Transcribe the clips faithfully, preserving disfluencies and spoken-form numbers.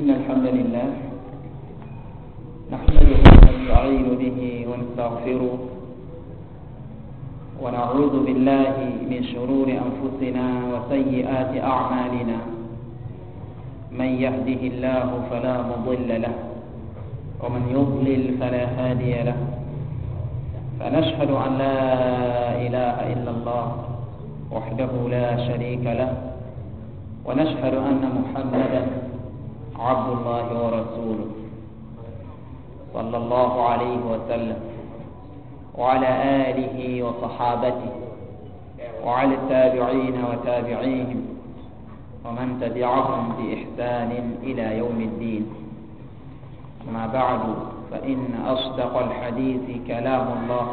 إن الحمد لله نحمده ونستعين به ونستغفره ونعوذ بالله من شرور أنفسنا وسيئات أعمالنا. من يهده الله فلا مضل له ومن يضلل فلا هادي له. فنشهد أن لا إله إلا الله وحده لا شريك له، ونشهد أن محمدا عبد الله ورسوله صلى الله عليه وسلم وعلى آله وصحابته وعلى التابعين وتابعيهم ومن تبعهم بإحسان إلى يوم الدين. أما بعد، فإن أصدق الحديث كلام الله،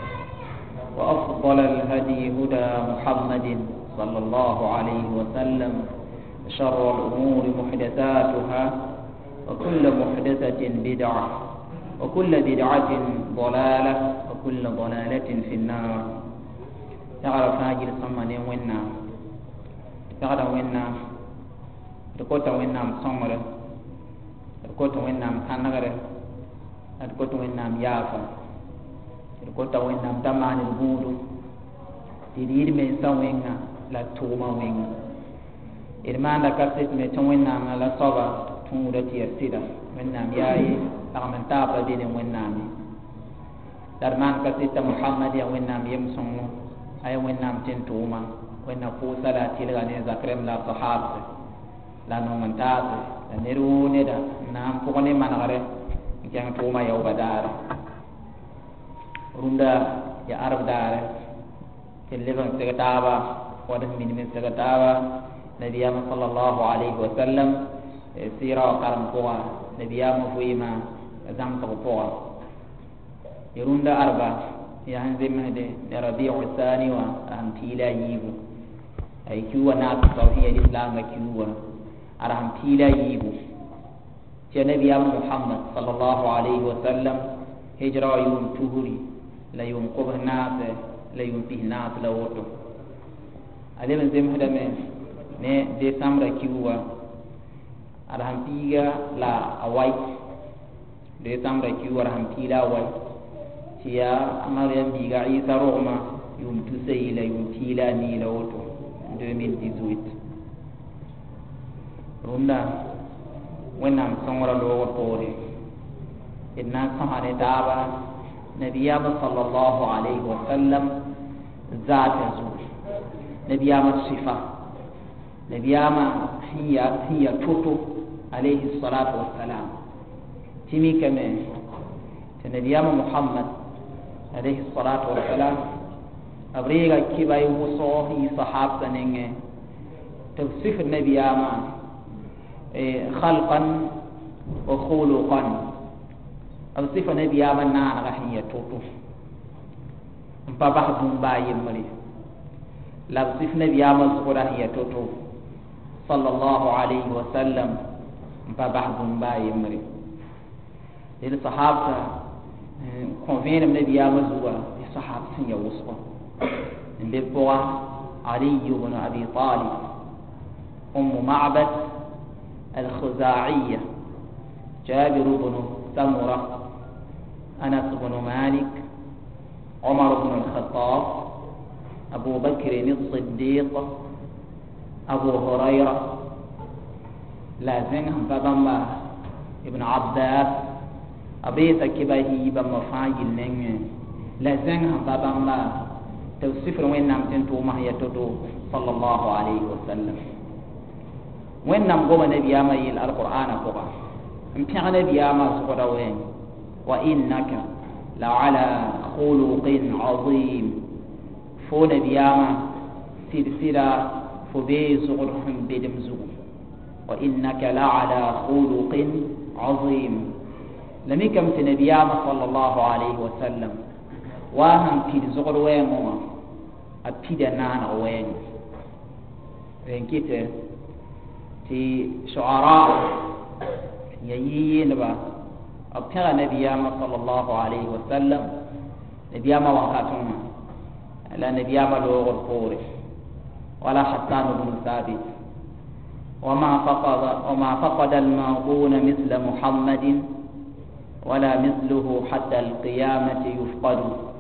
وأفضل الهدي هدى محمد صلى الله عليه وسلم، شر الأمور محدثاتها، وكل محدثة بدعة، وكل بدعة ضلالة، وكل ضلالة في النار. تعرف هاجر صمني وينا تعرف وينا تقوت وينا مصمرة تقوت وينا مكانغرة تقوت وينا ميافا تقوت وينا مدمان البودو تدير من سوينا لا توما وينا إرمان لكسيت متوينا على صبا تمودتي السيدة وينا مياي أغمن تابا دين وينا مي درمان كسيت محمد يا وينا ميمسونو أي وينا متنتوما وينا فوسا لا تلغاني زكرم لا صحابة لا نومن تابا لا نروني دا نام فوقني منغري جان توما يوبا دار روندا يا عرب دار تلفن سكتابا ودن من من سكتابا نبينا صلى الله عليه وسلم سيرا وقرم قوى نبينا فويما زمت قوى يروندا أربع يعني مهدي ربيع الثاني وأهم تيلا ييبو أي كيوا ناس صحيح الإسلام كيوا أرهم تيلا ييبو نبينا محمد صلى الله عليه وسلم هجرة يوم تهري لا يوم قبه ناس لا يوم فيه ناس لا وطو عليه من زم هذا من ne décembre kiwa arham piga la awai décembre kiwa arham pila awai tia maryam biga isa roma yum tusayla yum tila ni la auto deux mille dix-huit runda wenam songra lo tore inna sahane daba nabiyama sallallahu alaihi wasallam zata zu nabiyama sifa نبياما هي هي توتو عليه الصلاة والسلام تيمي كمان نبياما محمد عليه الصلاة والسلام أبريغا كيبا يوصوه صحابة نيني توصف النبياما خلقا وخلقا أوصف النبياما نانا هي توتو مبابا بمباي مري لا أوصف نبياما صغرا هي توتو صلى الله عليه وسلم ببعض باي مري الصحابة كونفين من النبي مزوا الصحابة سنيا وصفا ببوا علي بن أبي طالب أم معبد الخزاعية جابر بن سمرة أنس بن مالك عمر بن الخطاب أبو بكر الصديق أبو هريرة لازم بابا ابن عباس أبيت كباهي بمفاجل نين لازم بابا توصف وين نام تنتو ما هي تدو صلى الله عليه وسلم وين نام قوم نبي ما يل القرآن قوة امتحان نبي ما سقط وين وإنك لعلى خلق عظيم فو نبي ما سلسلة فبيز غرهم بدمزو وإنك لعلى خلق عظيم لم يكن في نبينا صلى الله عليه وسلم وهم في زغر ويموا أبتدى نانا وين وين كده في شعراء ييين با أبتغى نبينا صلى الله عليه وسلم نبينا وقاتنا لا نبينا لوغ القوري ولا حسان بن ثابت وما فقد وما فقد الماضون مثل محمد ولا مثله حتى القيامة يفقد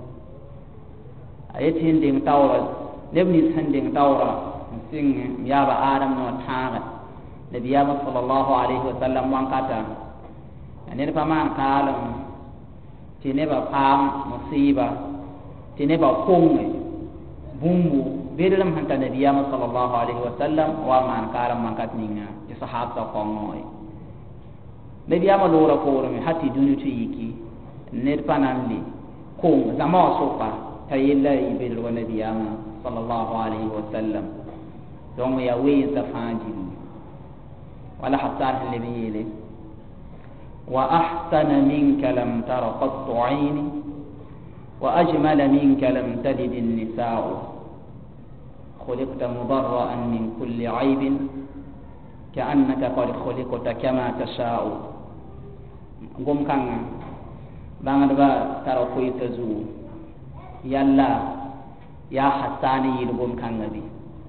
أيتين دين تورا نبني سندين تورا سين يابا آدم نوتاغ نبي صلى الله عليه وسلم وانقاتا يعني فمان قالم تنبا قام مصيبة تنبا قوم بومبو بيدلم هنتا نبي صلى الله عليه وسلم ومان قالم وانقات نينا صحابة قوموي نبي أما لورا فورمي حتى دوني تيكي نرفانان لي كون زمان سوقا تيلا يبيل ونبي أما صلى الله عليه وسلم دون يوين تفانجين ولا حسان اللي بيلي وأحسن منك لم تر قط عيني وأجمل منك لم تلد النساء خلقت مبرأ من كل عيب كأنك قد خلقت كما تشاء قم كان بانغربا ترى كويت زو يلا يا حساني يلقم كان نبي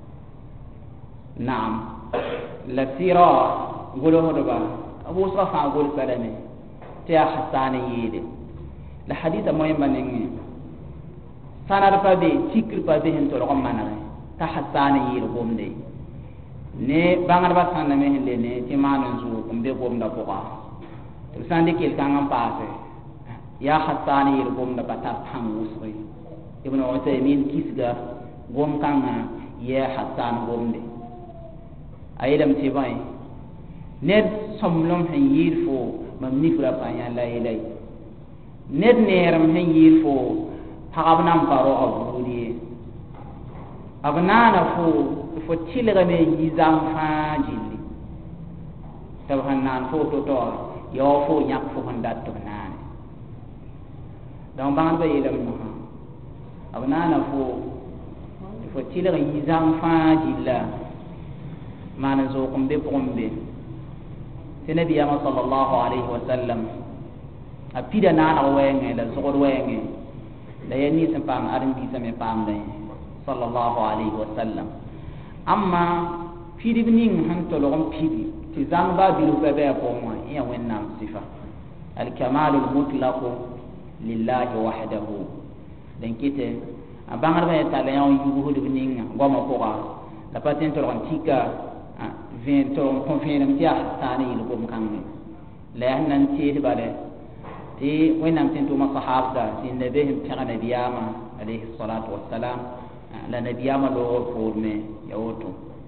نعم لسيرا قولوا هدبا أبو صفا قول سلامي تيا حساني يلي لحديث مهم بنيني سنر فبي تكر فبي هنتو لغم منغي تا حساني يلقم دي ne bangarba sanna me hille ne ti manan zu kumbe gomda buqa to sande kel kangam paase ya hasani yir gomda batar pang usri ibn utaymin kisga gom kanga ya hasan gomde ayedam ti bay ned somlom hen yir fo mam nifra pa ya la ilay ned neram hen yir fo pagabnam baro abudi abnana fo fo tilga me yizam fajili tabhanan fo to to yo fo yak fo handat to nane don ban ba yelam no abnana fo fo tilga yizam fajilla mana zo kumbe pombe nabi ya sallallahu alaihi wasallam apida nana wenge la zogor wenge la yani sampam arim bi same pam dai sallallahu alaihi wasallam amma firibning han to logom pidi ti zamba bilu bebe ko mo ya wennam sifa al kamal al mutlaq lillahi wahdahu den kite abangar ba ta layon yugo hudu ninga goma ko ga la patin to ron tika vin to kon finam ti tani il gom kan la nan ti bale ti wennam tin to ma sahaba tin nabihim ta nabiyama alayhi salatu wassalam la nabiyama lo forme yawoto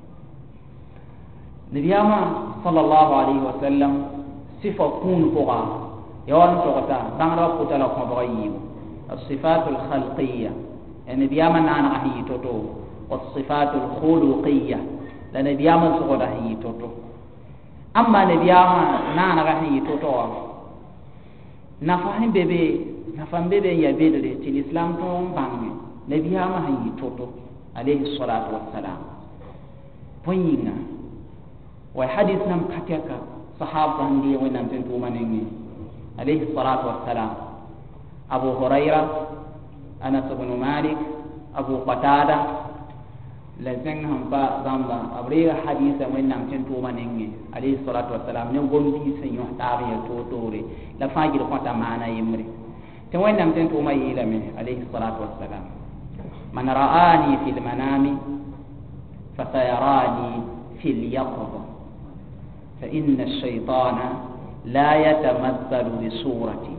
nabiyama sallallahu alaihi wasallam sifa kun fuqa yawan to kata bangra ko tala ko bayi الصفات الخلقيه النبيama nana ahi toto والصفات الخلقيه la nabiyama so da ahi toto amma nabiyama nana ahi toto na fahim bebe na fahim bebe ya bedre til islam to bangi nabiyama ahi toto alayhi salatu wassalam poyinga wa hadith nam kataka sahaba ndi wonam ten tuma nengi alayhi salatu wassalam abu hurairah anas ibn malik abu qatada la zeng hamba zamba abriya hadith wonam ten tuma nengi alayhi salatu wassalam ne gombi sen yo tariya to tore la fajir ko ta mana yimri te wonam ten tuma yilame alayhi salatu wassalam من رآني في المنام فسيراني في اليقظة فإن الشيطان لا يتمثل بصورتي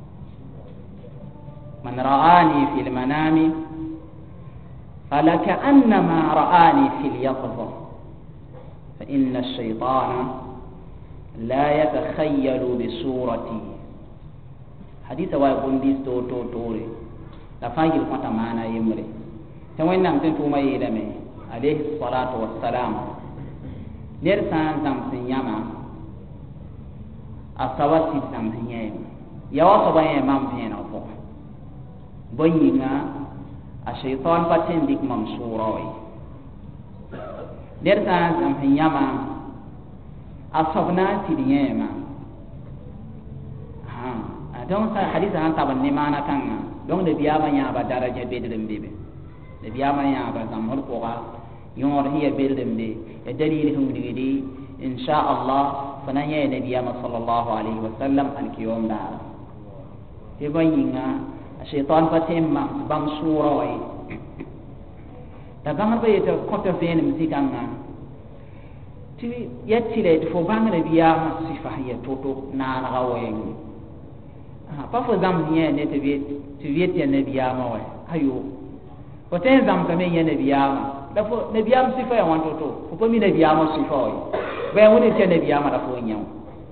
من رآني في المنام فلكأنما رآني في اليقظة فإن الشيطان لا يتخيل بصورتي حديث وايقون ديس تو تو توري لفاجر قطع معنا يمري توين نام تنتوما يلمي عليه الصلاة والسلام نرسان زمسن يما أصواتي زمسن يما يواصل بين يمام فين أفوق بينا الشيطان باتين ديك منصوروي نرسان زمسن يما أصبنا تليما ها أدون حديث عن طبعا نمانا كان donc de biyama nya ba daraja bedrem bebe de biyama nya ba zamhor ko ga yor hiya bedrem be e dalil hum digidi إن شاء الله فنيا نبينا صلى الله عليه وسلم الكيوم دار تبينا الشيطان فتيما بام سورة وي تبان بيت كوتا فين مزيكانا تي يتيلت فو بان نبينا صفة هي توتو نانا غوين pas fo zam ni ne te viet te viet ya nabiyama wa ayo o ten zam ka me ya nabiyama da fo nabiyama sifa ya wanto to fo po mi nabiyama sifa wa ba woni te nabiyama da fo nyaw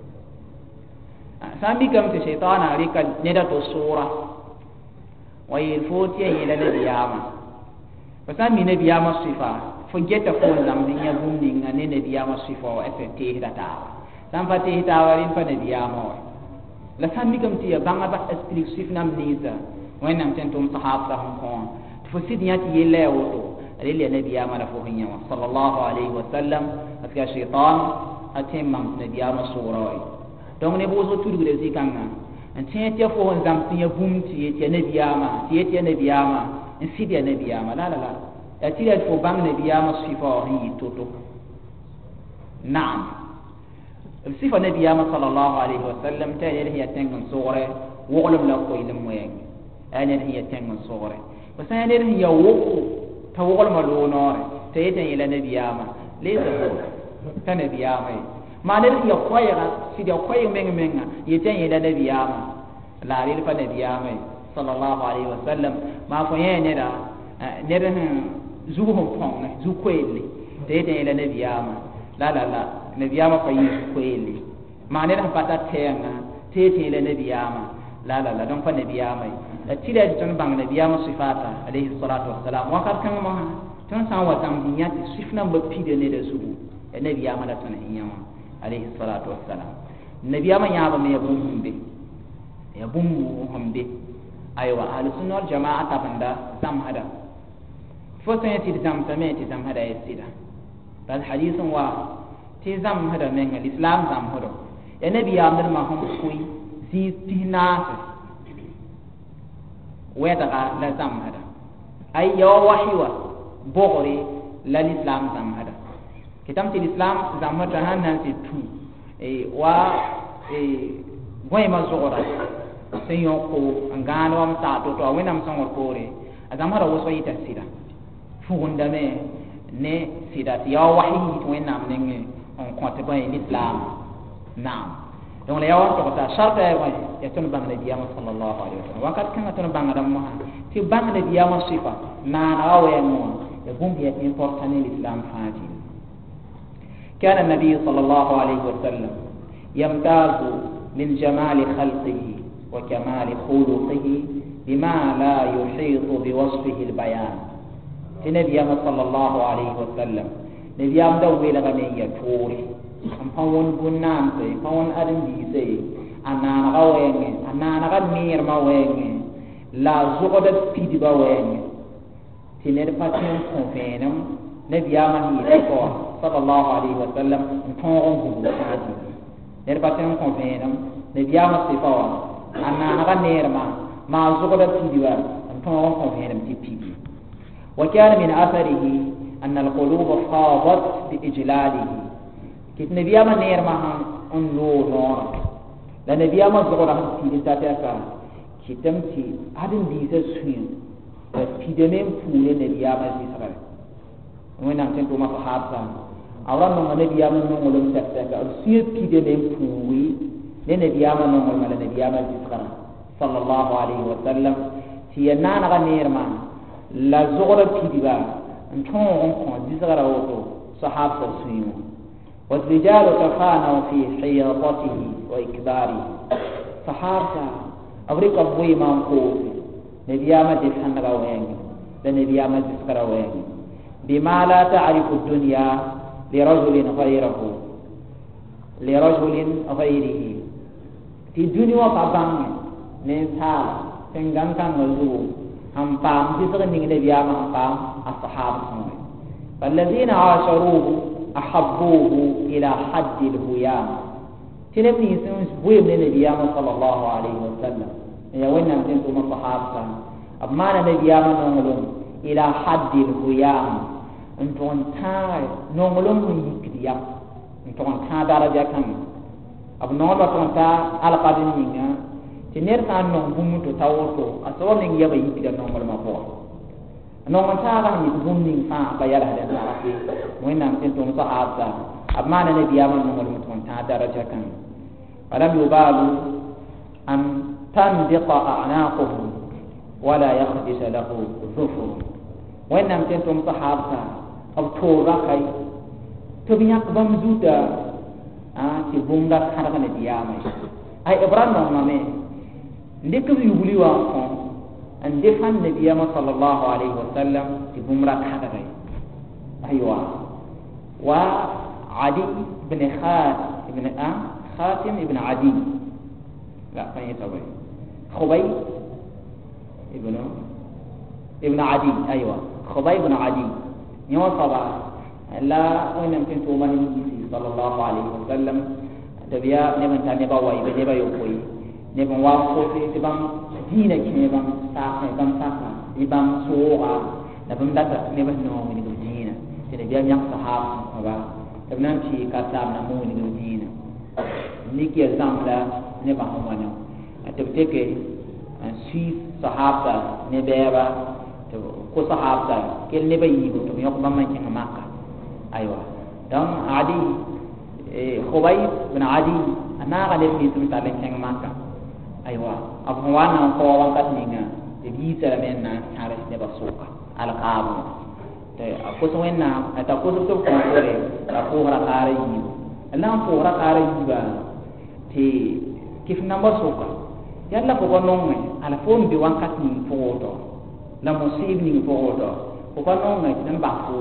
sambi kam te shaytana rika ne da to sura wa yil fo te ya la nabiyama ba sambi nabiyama sifa fo geta fo zam ni ya bum ni ngane nabiyama sifa wa te te da ta sam fa te ta wa rin fa nabiyama wa la sandi kam tiya banga ba esprit sifnam niza wenam tentum sahaba hum ko fo sidiyati yele woto ali nabiya mala fo hinya sallallahu alaihi wasallam aska shaytan atem mam nabiya masura donc ne bozo tudu de zikanga an tiya fo zam tiya bum tiya tiya nabiya ma tiya tiya nabiya ma en sidiya nabiya ma la la la ya tiya fo bang nabiya masifa hi toto na'am الصفة النبي صلى الله عليه وسلم تاني هي تنجن صغرى وغلب لا قوي لموين أنا هي تنجن صغرى بس أنا هي وقو توغل ملونار تيتن إلى نبي ياما ليس هو تنبي ياما ما نر هي قويرة سيد قوي من من يتن إلى نبي ياما لا ريل فنبي ياما صلى الله عليه وسلم ما فيا نرى نرى زوهم فون زو قوي تيتن إلى نبي ياما لا لا لا nabiyama fa yi kweli maane da pata tenga tete le nabiyama la la la don fa nabiyama da tira di ton bang nabiyama sifata alayhi salatu wassalam wa kar kan ma ton san wa tam dinya sifna ba pide ne da su e nabiyama da ton hinyama alayhi salatu wassalam nabiyama ya ba me bum humbe ya bum humbe aywa ahli sunna wal jamaa ta banda zam hada fo tan yati zam tameti zam hada yasida dal hadithun wa ti zam hada men al-islam zam hada ya nabi ya amir ma hum kui si tinas weta la zam hada ay ya wahiwa bogori la islam zam hada kitam ti islam zam hada hanan ti tu e wa e goy ma zogora sen yo ko ngano am ta to to wenam songor kore azam hada wo so yita sida fugunda me ne sida ya wahi to wenam nenge on compte pas l'islam naam donc la yawa to ta sharta ya ton bang nabi sallallahu alaihi wasallam wakat kan ton bang adam mo ti bang nabi sifa na na wa mo ya gumbi ya important l'islam fati كان النبي صلى الله عليه وسلم يمتاز من جمال خلقه وكمال خلقه بما لا يحيط بوصفه البيان النبي صلى الله عليه وسلم nabi am da wela ga ne ya tori am pawon gunnan sai pawon adam di sai anana ga wenge anana ga mir ma wenge la zuqada pidi ba wenge tiner patin ko fenam nabi am ni ko sallallahu alaihi wasallam pawon gu sadi ner patin ko fenam nabi am sifa anana ga mir ma ma zuqada pidi ba pawon ko fenam ti pidi wa kana min atharihi أن القلوب فاضت بإجلاله كت نبي ما نير ما هم أنو نور لا نبي ما زغرا في لساتك كتم تي هذين ديزا سوين في دمهم فول نبي ما زيسر وين أنت توما فحابا أولا ما نبي ما نقول لهم ساتك أرسل في دمهم فول نبي ما نقول ما نبي ما زيسر صلى الله عليه وسلم تينا نغنير ما لا زغرا في دبا انتم انكم ديزغرا وتو صحابه سيمو والرجال تفانوا في حياطته واكباره صحابه أبريك أبوي ما نقول نبيامة تفنغ وين لنبيامة تذكر وين بما لا تعرف الدنيا لرجل غيره لرجل غيره في الدنيا فبان نسال تنغان كان مزو هم بام تذكر نبيامة بام الصحابة فالذين عاشروه أحبوه إلى حد الهيام تنبني سنس بوي من النبي صلى الله عليه وسلم يا وين أنتم الصحابة أما النبي نقولون إلى حد الهيام أنتم تاي نقولون من يكديا ton ta daraja kan ab no ba ton ta al qadin ninga ti ner kan no bumu to tawoto aso ning yaba yi tiga no ma ko no man ta ga ni bum ning fa ba yara da ta ke moy nan tin ton sahaba amma na nabi ya man no ton ta daraja kan alam yubalu an tandiqa a'naquhum wala yakhdis lahu dhufur wa nan tin ton sahaba ab to ra kai to bi yak bam juda a ti bunga khara ne diyama ay ibrahim no mame ndek yu buli wa ko an defan nabiyama sallallahu alaihi wasallam ti bumra khara kai aywa wa adi ibn khat ibn a khatim ibn adi la fa yatawi khubay ibn ibn adi aywa khubay ibn adi nyawa saba la wonam tin to mani sallallahu alaihi wasallam tabiya ne man tane ba wai be ba yo koyi ne ban wa ko te ban dina ki ban ta ne ban ta ni ban soa da ban data ne ban no ni dina te ne biya nyak sahaba ba tabnan ci ka sam na mo ni dina ni ki zamla ne ba ho wana tabte ke si sahaba ne be ba ko sahaba kel ne ba yi ko to yok ba man ci makka aywa donc adi khubayb bin adi ana ga le fi tum ta len keng makka aywa abu wana ko wan kat ninga de bi sara men na haris ne basuka al qab te ko so wenna ata ko so ko re ta ko ra kare yi ala ko ra kare yi ba te kif number suka yalla ko non ala fon bi wan kat ni foto la musib ni foto ko ko non nan ba ko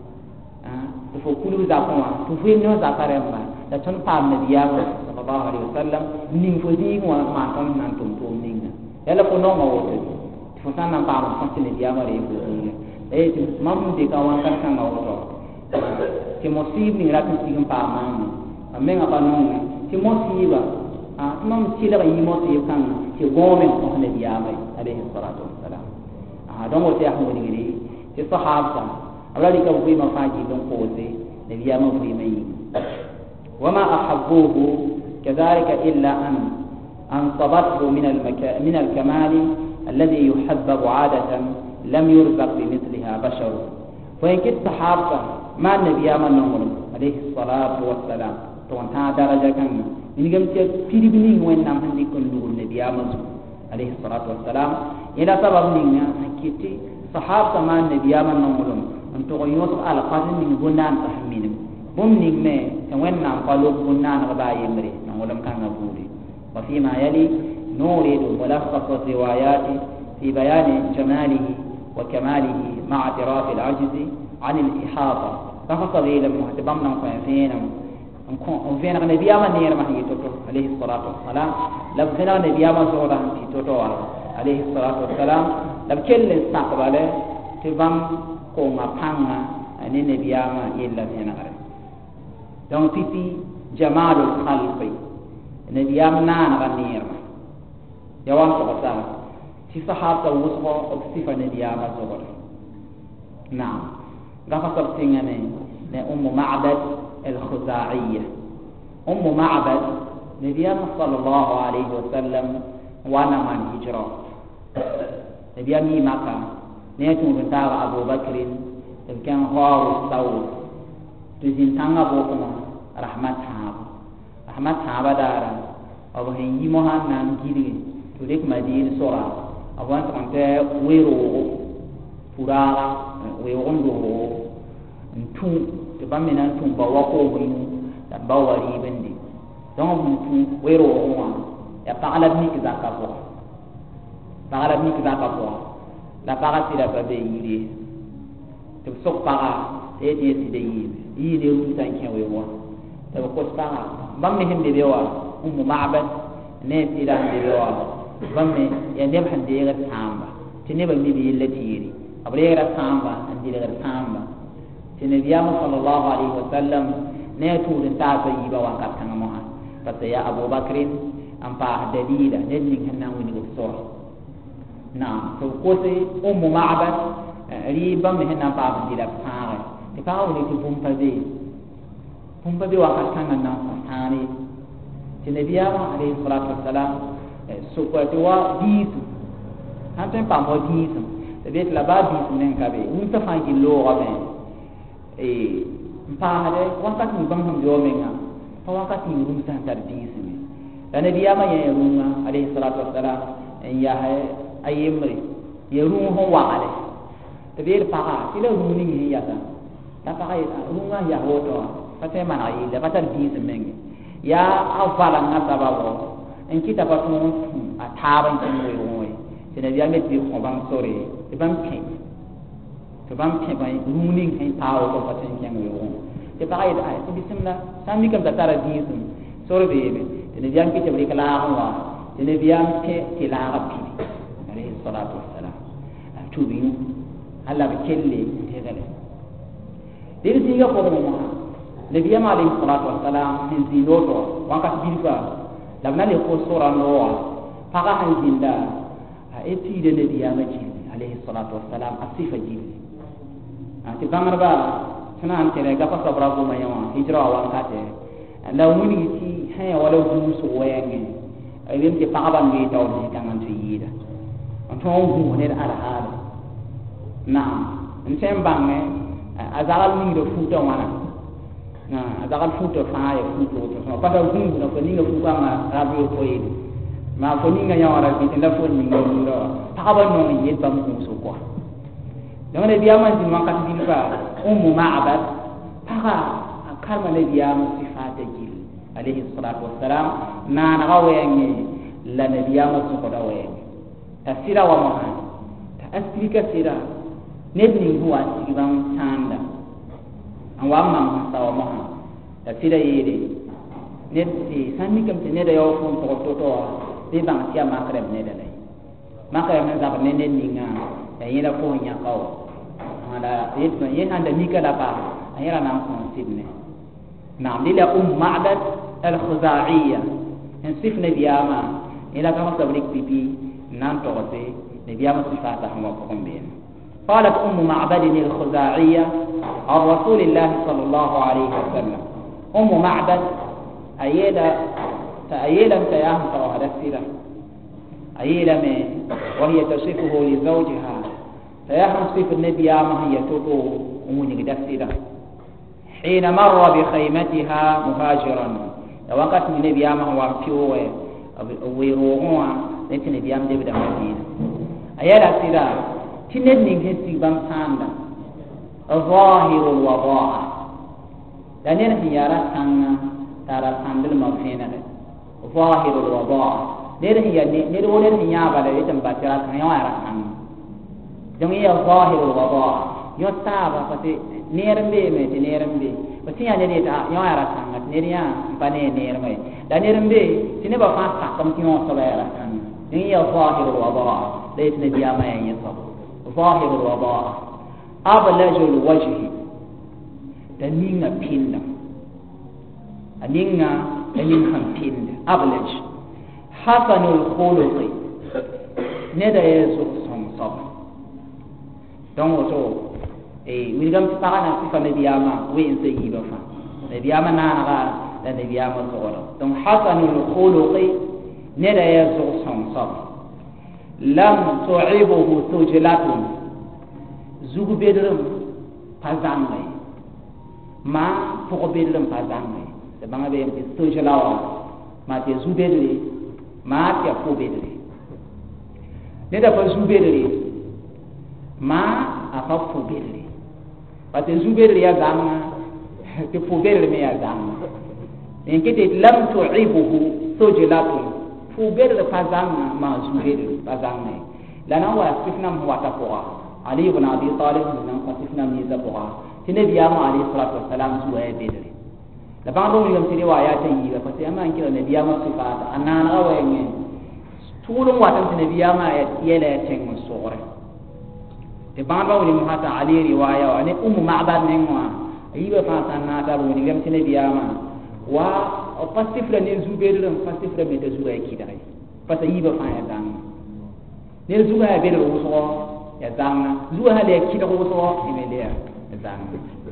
fo kulu za ko to fu no za kare ma da ton pam ne biya sallallahu alaihi wasallam ning fo di ko ma ton nan tum tum ning yalla ko no ma wote fo san nan pam ko ne biya ma re ko ni e ti mam de ka wan kan kan ma woto ti musib ni ratin ti pa ma amen apa no ti musiba a mam ti la yi mo ti kan ti gomen ko ne biya ma alaihi salatu wassalam a don wote ahmo ni ni ti sahaba alali ka wi ma faji don koze ne biya ma wi mai wama ahabbuhu kadhalika illa an an tabathu min al min al kamal alladhi yuhabbu adatan lam yurzaq bi mithliha bashar fa in kit sahabta ma nabiya man non alayhi salatu wassalam to ta daraja kan ni gam ci piri bi ni wen nam handi ko ndur nabiya man alayhi salatu wassalam ila sabab ni na kiti sahabta ma nabiya man non to ko yot ala qadin ni bonan tahmin bum ni me en wenna qalu bonan ba yemre na ngolam kan ngabudi wa fi ma yali nuridu mulakhas riwayati fi bayan jamalihi wa kamalihi ma'a tiraf al-ajz an al-ihata fa fasali ila muhtabamna fa fina on fina kan nabiya man ne ma hito to alayhi salatu wassalam labzina nabiya man so da hito to alayhi salatu wassalam lab kelle saqbale tibam ko ma panga ani ne biyama yella fena gare donc titi jamalul khalqi ne biyam na na ganira yawan ko ta si sahaba wusco o sifa ne biyama zogo na ga fa sab tingane ne ummu ma'bad al khuzaiya ummu ma'bad ne biyama sallallahu alaihi wasallam wa na man hijra ne biyami maka ne tun ta Abu Bakr in kan hawo saw to jin tanga bo ko rahmat ha rahmat ha badara abu hen yi mo han nan giri to dek madin sura awan tan te wero purara we ondo ntu to bamina tun ba wa ko wi da bawari bende don ntu wero wa ya paala ni kizaka ko paala ni kizaka ko la para sira ba be yiri to sok para e de si de yi yi de ru tan ke we wa to ko para bam ne hinde be wa ummu ma'bad ne sira de be wa bam ne ya ne ban de ga tamba tine ba mi bi lati yiri abre ga tamba andi ga tamba tine biya sallallahu alaihi wasallam ne tu den ta ba yi ba wa ka tan mo ha pa ya Abu Bakr am pa dalila ne ni hanna woni go so na to ko se ummu ma'bad ri bam he na pa di la pare te pa o ni tu bum pa de hum pa bi wakat kan nan tani ti nabiyama alayhi salatu wassalam so ko ti wa disu han tan pa mo disu de bet la ba disu nen ka be un ta fa gi lo ga be e pa hade wakat ni bang hum jo menga pa wakat ni rum tan tar disu ni da nabiyama ya runga alayhi salatu wassalam ya hay ayemri ya rung ho wa ale de bet pa ha ti lo rung ni ya ta ta pa ha runga ya ho to pa te mana yi da pa tar disu menga ya afala ngata babo en kita pa tun a taban tin we we ti na biya met bi ko bang sore ti bang ken to bang ken bay runing hen pawo ko patin ken we we ti pa ai ai ti bismillah sami kam da tara disum sore be be ti na biya ki te bri kala wa ti na biya ke ti la rabbi alayhi salatu wassalam tu bi Allah be kelle te gale dir ti ga ko mo Nabi Muhammad alayhi salatu wassalam hin zinoto wanka bilfa lamna le ko sura noa faga han zinda a eti de Nabi Muhammad alayhi salatu wassalam asifa jili ati bangarba sana an tere ga pa sabra ko mayawa hijra wanka te la muni ti hay wala du so wayenge ay lim ti faga ban bi taw ni tangan tu yida on to hu ne ala hala na en sem bange azagal ni do futa wana na adagal futo fa ya futo to so pada hungu na ko ninga fuka ma radio ko yi ma ko ninga ya wara bi tinda fo ninga ndo ta ba no ni yet bam ko so ko dama ne biya man din man kat din fa ummu ma'bad ta karma ne biya mu sifata jil alayhi salatu wassalam na na ga wayenge la ne biya mu so ko da wayenge tasira wa ma ta explica sira ne ni huwa sigam tanda an wa mam sa wa ma ta tira yede ne ti sanni kam te ne da yo fon to to to de bang tia ma krem ne da lai ma krem ne da ne ne ninga ya yela fo nya ka o ada yet ma yen anda nika da pa ayara na ko sidne na dila um ma'bad al khuzaiya en sif ne biyama ila ka ma sabrik pipi nan to te ne biyama sifata ha ko kombe قالت أم معبد الخزاعية عن رسول الله صلى الله عليه وسلم أم معبد أيدا تأيدا تياه فوهد السيرة أيدا من وهي تصفه لزوجها تياه صف النبي ما هي تقو أمونك السيرة حين مر بخيمتها مهاجرا وقت من النبي ما هو فيوه ويروها نتي النبي ما دبدا مدينة أيدا السيرة تنين هسي بام ساندا ظاهر الوضاعة لأننا في يارا سانا تارا ساندل مفينة ظاهر الوضاعة نير هي نير ولن هي يابا لأيتم باترا سانا يارا سانا جمعية ظاهر الوضاعة يوتابا فتي نيرم بي ميتي نيرم بي وسيا نيريتا يارا سانا نيريا مباني نيرم بي لا نيرم بي سنبا فاسا كم تيون صبا يارا سانا جمعية ظاهر الوضاعة ليت نبيا ما ينصب ظاهر الوضاعة أبلج الوجه تنينا بينا أنينا تنينا بينا أبلج حسن الخلق ندا يزوج صنصب دون وتو إيه ويجام تبعنا في فنبياما وين زي بفا نبياما نانا نبياما زورا دون حسن الخلق ندا يزوج صنصب لم تعيبه سجلة زوج بدرم فزانغي ما فوق بدرم فزانغي سبعة بيم سجلة ما تزوج بدري ما تفو بدري ندا فزوج بدري ما أفو بدري فتزوج بدري يا زانا تفو بدري يا زانا إن كنت لم تعيبه سجلة فوبر فازانا ما زوبر فازانا لنا هو سفنا هو تقوى علي بن أبي طالب من سفنا ميزة قوى تنبي يا عليه الصلاة والسلام سوى بدر لبعض اليوم تري وآياته فسي أما إنك النبي يا صفات أنا أنا وين طول وقت النبي يا ما يلا تين الصغر لبعض اليوم حتى علي رواية وأنا أم معبد نعمة أيوة فاسانا تابو اليوم تنبي يا ما wa pasifra ne zubedran pasifra me ta zuwa yake da rai fasa yi ba fa ya dan ne zuwa ya bedar wasu ya dan zuwa hada yake da wasu ne me da ya dan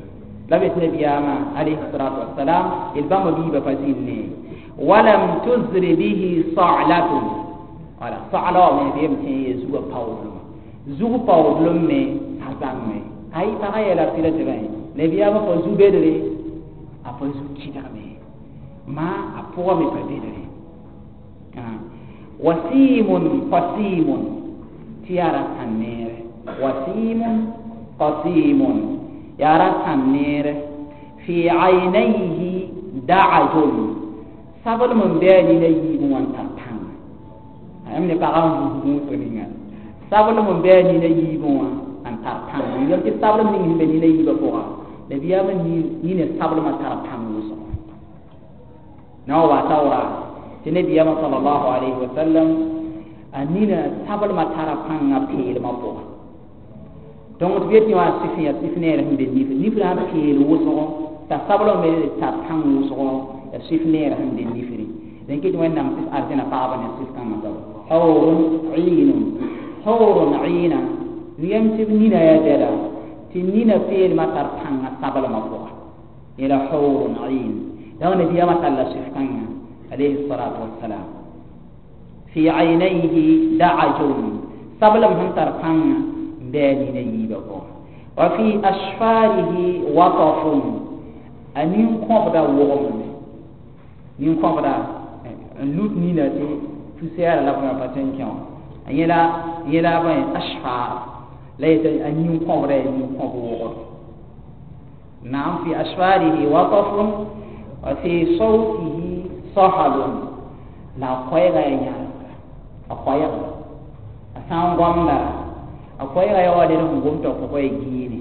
la bet nabiyama alayhi salatu wassalam il bamba bi ba fasinni walam tuzri bihi sa'latun wala sa'la me bi mti zuwa pawlum zuwa pawlum me hasanme ay ta ay la tira tira nabiyama fa zubedre a fa zu kidame ma a pour me pa bedre ah wasimun qasimun tiara tanere wasimun qasimun yara tanere fi aynayhi da'ajun sabal mun bayani na yi mun tantan amne ka ran mu mu tringa sabal mun bayani na yi mun an tantan yam ti sabal mun ni be ni na yi ba ko da biya man ni ni ne sabal ma tantan muso na wa tawra ti ne biya sallallahu alaihi wasallam anina sabal ma tantan na pel ma ko donc vieti wa sifiya sifne ra himbe ni ni fra pel woso ta sabal me tantan muso sifneer hande nifiri den kiti wannam sif arjana paaba ne sif kama taw hawrun aynun hawrun ayna niyam tibnina ya dada tinina feel matar tanga sabala mabwa ila hawrun ayn dawn biya matalla sif kanga alayhi salatu wassalam fi aynayhi da'ajun sabala hantar tanga bani ne yiba ko wa fi ashfarihi waqafun anin ko da wo nin kobra lut ni na te fusiara la ko paten kyon ayela yela ba ashfa laysa an nin kobra nin kobwo nam fi ashfarihi waqafun wa fi sawtihi sahalun la koyga nya akoya asan gomda akoyga ya wade no gomto ko koy gini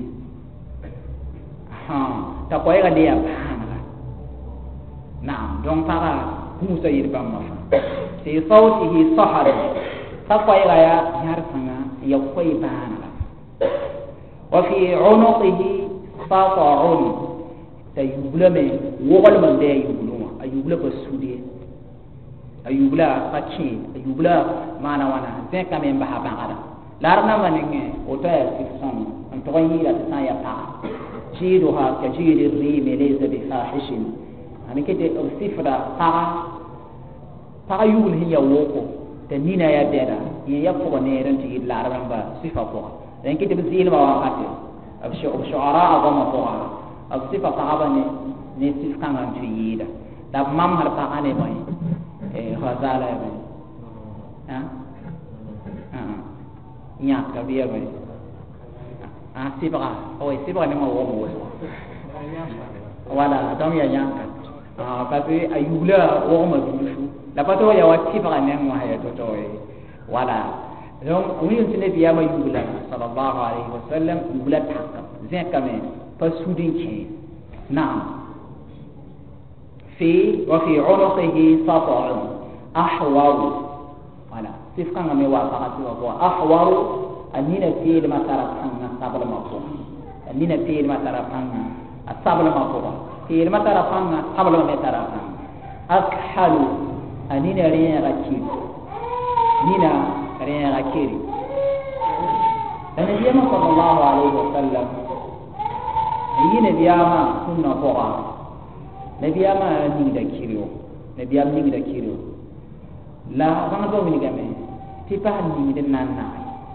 ha ta koyga de ya نعم دون ترى موسى يربم في صوته صهر تقوي غيا يرسنا يقوي بانا وفي عنقه سطع تيبلم وغل من ده يبلم أيبلا بسودي أيبلا بتشي أيبلا ما نوانا زين كمين بها بعدا لارنا منين وتاي سيفسون أنتوي لا تسايا با جيدها كجيد الريم ليس بفاحش ani kete sifra para para yul hiya woko te nina ya beda ye ya ko ne ran ti laran ba sifa ko ran kete bizil ba wakati ab shu'ara azama ko ab sifa sahaba ne ne sif kan ran ti yida da mam har pa ane bai e khazala ba ha ha nya ka biya bai ah sifa o sifa ne mo wo mo wala dam ya nya ah kasi ayula wo ma bifu la pato ya wati ba ne mo haya to to wala donc oui on tene biya ma yula sallallahu alaihi wasallam yula takka zin kame pa sudin ki na'am fi wa fi unuqihi sata'un ahwar wala sifka ngame wa pa kasi wa ahwar anina fi ma tarakan sabala ma ko anina fi ma tarakan sabala ma ko في المطر فانا قبل ما يترى أكحل أنينا رين ركيب نينا رين ركيب النبي صلى الله عليه وسلم يين بياما كنا فوقا نبياما نيدا كيريو نبيام نيدا كيريو لا فانا بقول لك أمي تبع نيدا نانا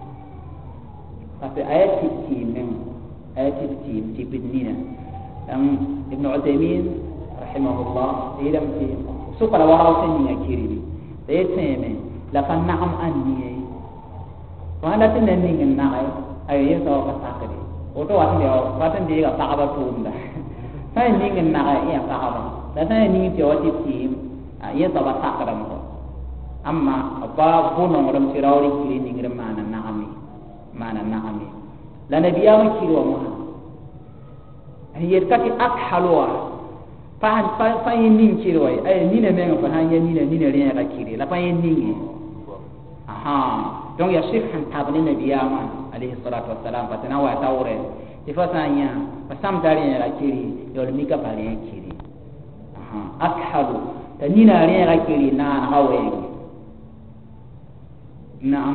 بس آيات تيم آيات تيم تبع نينا ابن عثيمين رحمه الله إلى في سوق الوراء سنية كيري ليتسمى لفن نعم أني وأنا تنني النعي أي يسوع كساكري وتو واتن ديو واتن ديو كعبة توم ده فنني النعي يا كعبة لكن نني في وقت تيم يسوع كساكري مكو أما أبا بونو مرم سيراوري كيري نيجرم معنا نعمي معنا نعمي لأن بيام كيرو مها هي كاتي أكحلوا فهن فهن نين كيروي أي نين مين فهن نين نين رين كيري لا فهن نين أها دون يشوف هن تابلين بياما عليه الصلاة والسلام فتناوى تاوري تفاسانيا فسام دارين كيري يقول ميكا بالين كيري أها أكحلوا تنين رين كيري نان هاوين نعم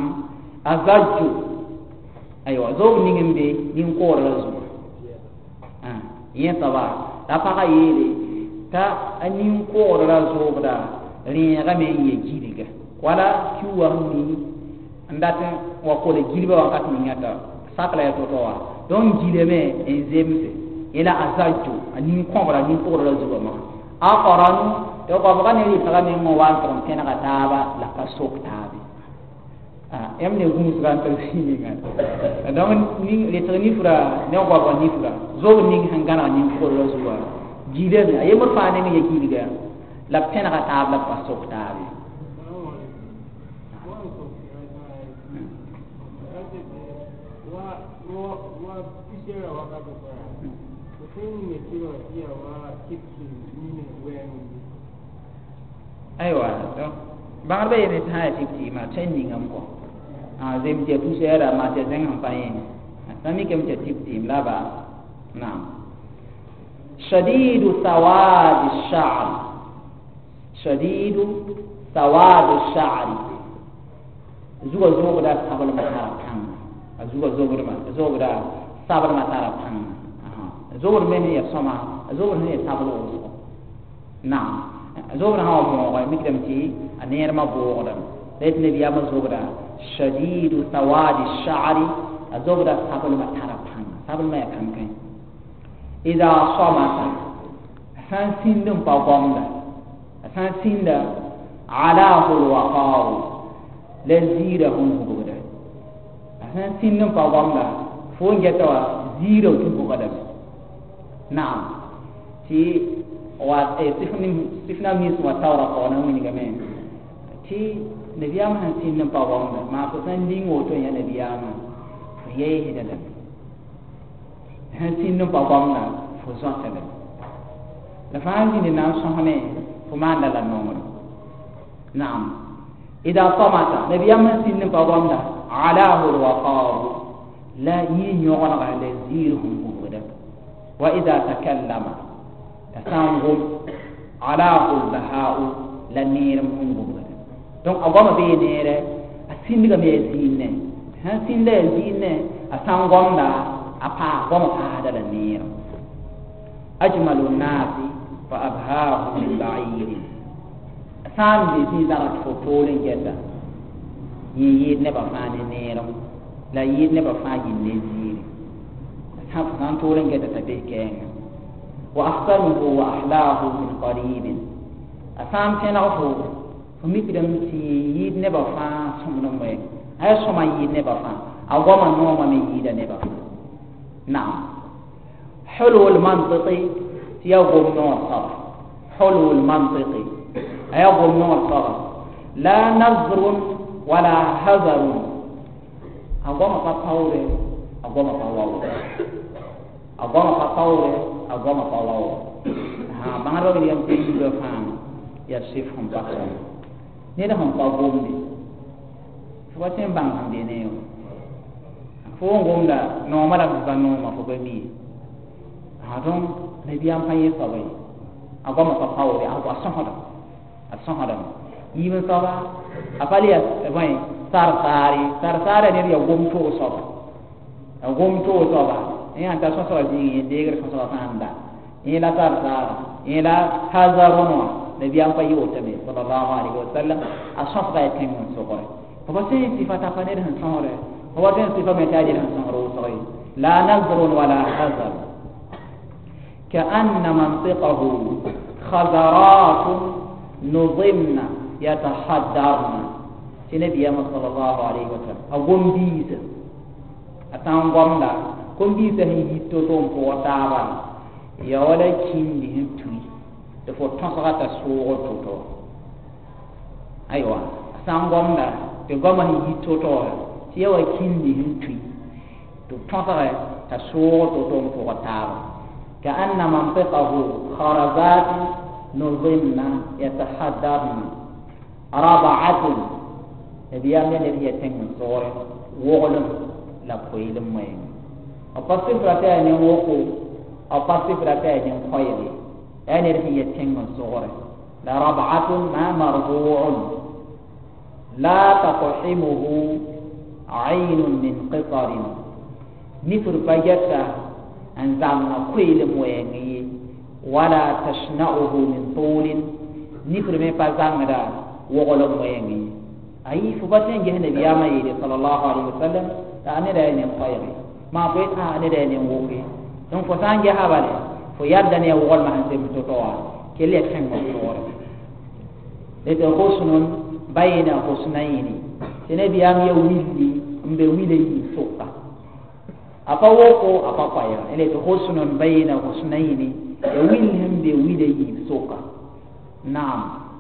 أزاجو أيوة زوج نين بي نين كور رزو yin taba da paga yele ta anin ko ra zobra ri ga me ye giliga wala kiwa ni andata wa ko le gilba wa kat ni ngata sakla to to wa don gile me en zemse ila azaju anin ko ra ni ko ra zobra ma a qaranu to ko ba ne ri paga me mo wa ko tena ga taba la ka sok tabi em ne gun sugan ta sini kan donc ni le tani fura ne ko ba ni fura zo ni hangana ni ko lo zuwa jide ne ayi mo fa ne ni yaki diga la pena ka tab la pa sok tabi aywa donc bangar ba yene ta tikti ma training am ko a zem je tu se ra ma je zeng ham pa yin nami kem je tikti la ba na shadidu sawad ash-sha'r shadidu sawad ash-sha'r zuwa zuwa da sabal ma tara kan zuwa zuwa ma zuwa da sabal ma tara kan aha zuwa men ya sama zuwa ne sabal o na zuwa ha mo wa mi kem ti aner ma boodam let ne biya ma zobra shadidu sawadi ash-sha'ri azobra sabal ma tarafan sabal ma kan kan ida samata san sindum pa gomda san sinda ala hul waqaw lazirahum hubuda san sindum pa gomda fo ngetawa zero tu bugada na'am ti wa e sifni sifna mi wa tawra ko na mun game ti nabiyama han sin nan pa wa ma ko san lingo to ya nabiyama ye hidala han sin nan pa wa na fo so tele la faani ni na so hane fo ma ndala no mo na'am ida tamata nabiyama sin nan pa wa na ala hul waqar la yi nyogona ga le zirhum buda wa ida takallama tasangum ala ulbaha'u la niram hungu donc agoma be nere asindiga me zinne ha sinde zinne asangomda apa goma fa da niram ajmalu nasi fa abha'u min ba'ir san bi zi da fotolen yedda yi yi ne ba fa ne niram la yi ne ba fa yin ne ziri sa fa tolen yedda ta be kenga وأحسنه وأحلاه من قريب أسام تنافو فمكدم تييد نبفا سمنمي هاي سما ييد نبفا أقوم النوم من ييد نبفا نعم حلو المنطق يقوم نور صرف حلو المنطق يقوم نور صرف لا نظر ولا هذر أقوم فطوري أقوم فطوري أقوم فطوري agoma pa wawo ha bangaro ni am te do fam ya sif hum pa ko ni da hum pa gomni fo tem bang ham de ne yo fo gomda no mala ba no ma fo ba mi ha don ne bi am pa ye fa bai agoma pa pawo de agwa son hoda a son hoda yi men sa ba apali as bai sar sari sar sari ne ya gom to so ba gom to so ba ni anta so so ji degre so so anda ila tar sar ila hazarun nabi am payi o tabe sallallahu alaihi wasallam asaf ga tin so ko ko se sifata paner han sore ko den sifa me taji han sore so la nazrun wala hazar ka anna mantiqahu khadarat nudhimna yatahaddarna nabi am sallallahu alaihi wasallam agum biza atan gomda kombi sa hi to to ko taba ya wala kindi hitui de fo ton saka so to to aywa sangomda de goma hi to to ti ya wa kindi hitui to ton saka ta so to to ko taba ka anna mantiqahu kharazat nuzimna yatahaddarna raba'atun nabiyam ne ne ten sore wogolum la koyilum mai apasif rata ne woko apasif rata ne koyili yani riya tengo sore la rab'atun ma marbu'un la taqhimuhu 'aynun min qitarin nifur fajata أن زعمنا كل مويني ولا تشنعه من طول نفر من فزعنا وغل مويني أي فبتين جهنا بياما يدي صلى الله عليه وسلم أنا رأيني خيري ما بيت أنا رأيني وقي ثم فسان جها بالي فيادني وغل ما هنسيب تطوع كل يتحمل الصور لتخصن بين حسنين سنبي أم يويلي أم بويلي سوقا أفوقو أفقايا إلى تخصن بين حسنين يويلهم بويلي سوقا نعم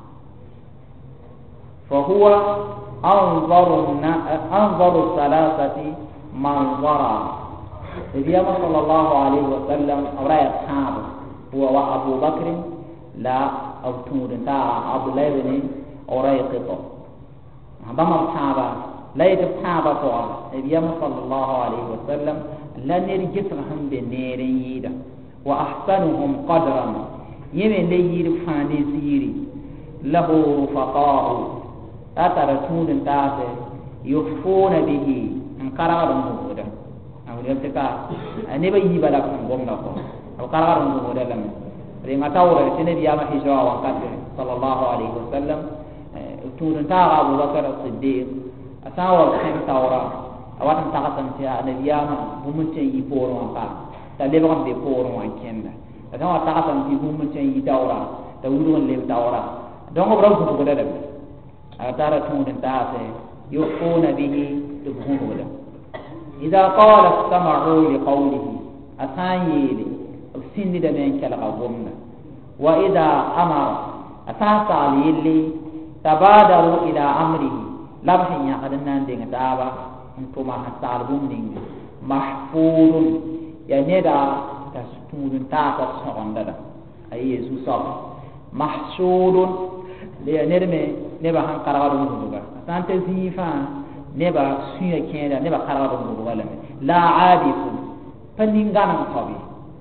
فهو أنظر أنظر الثلاثة منظرا النبي صلى الله عليه وسلم أورا أصحابه هو وأبو بكر لا أو تمود تا عبد الله بن أورا يقطع بما أصحابه لا يتبحابه طوال النبي صلى الله عليه وسلم لا نرجسهم بنير يدا وأحسنهم قدرا يمن لير فاني زيري له رفقاء أترى تمود تاسه يخفون به انقرارهم هودا أو يبتكى نبي يبلا كم لكم أو قرارهم هودا لم ريما تورا تنبي يا محيشوا وقته صلى الله عليه وسلم تمود تا أبو بكر الصديق أساور كم تورا أواتم تقسم تيا نبي يا بمنتين يبور وقا تلبغم بيبور وانكيندا أساور تقسم تي بمنتين يدورا تقولون لب دورا دونك برو هودا لم أترى تمود تاسه يخفون به تبهون ولا إذا قال استمعوا لقوله أسانيلي السند دمين كلا قومنا وإذا أمر أساسا لي تبادروا إلى أمره لبحن يقدنا دين دابا انتما حسالبون دين محفوظ يعني دا تستون تاسا سغندنا أي يسوس محسود لأنرمي نبا هن قرارون هدوغا أسانت زيفا نبا سوية كيندا نبا قرارون هدوغا لمن لا عادف فننغانا مصابي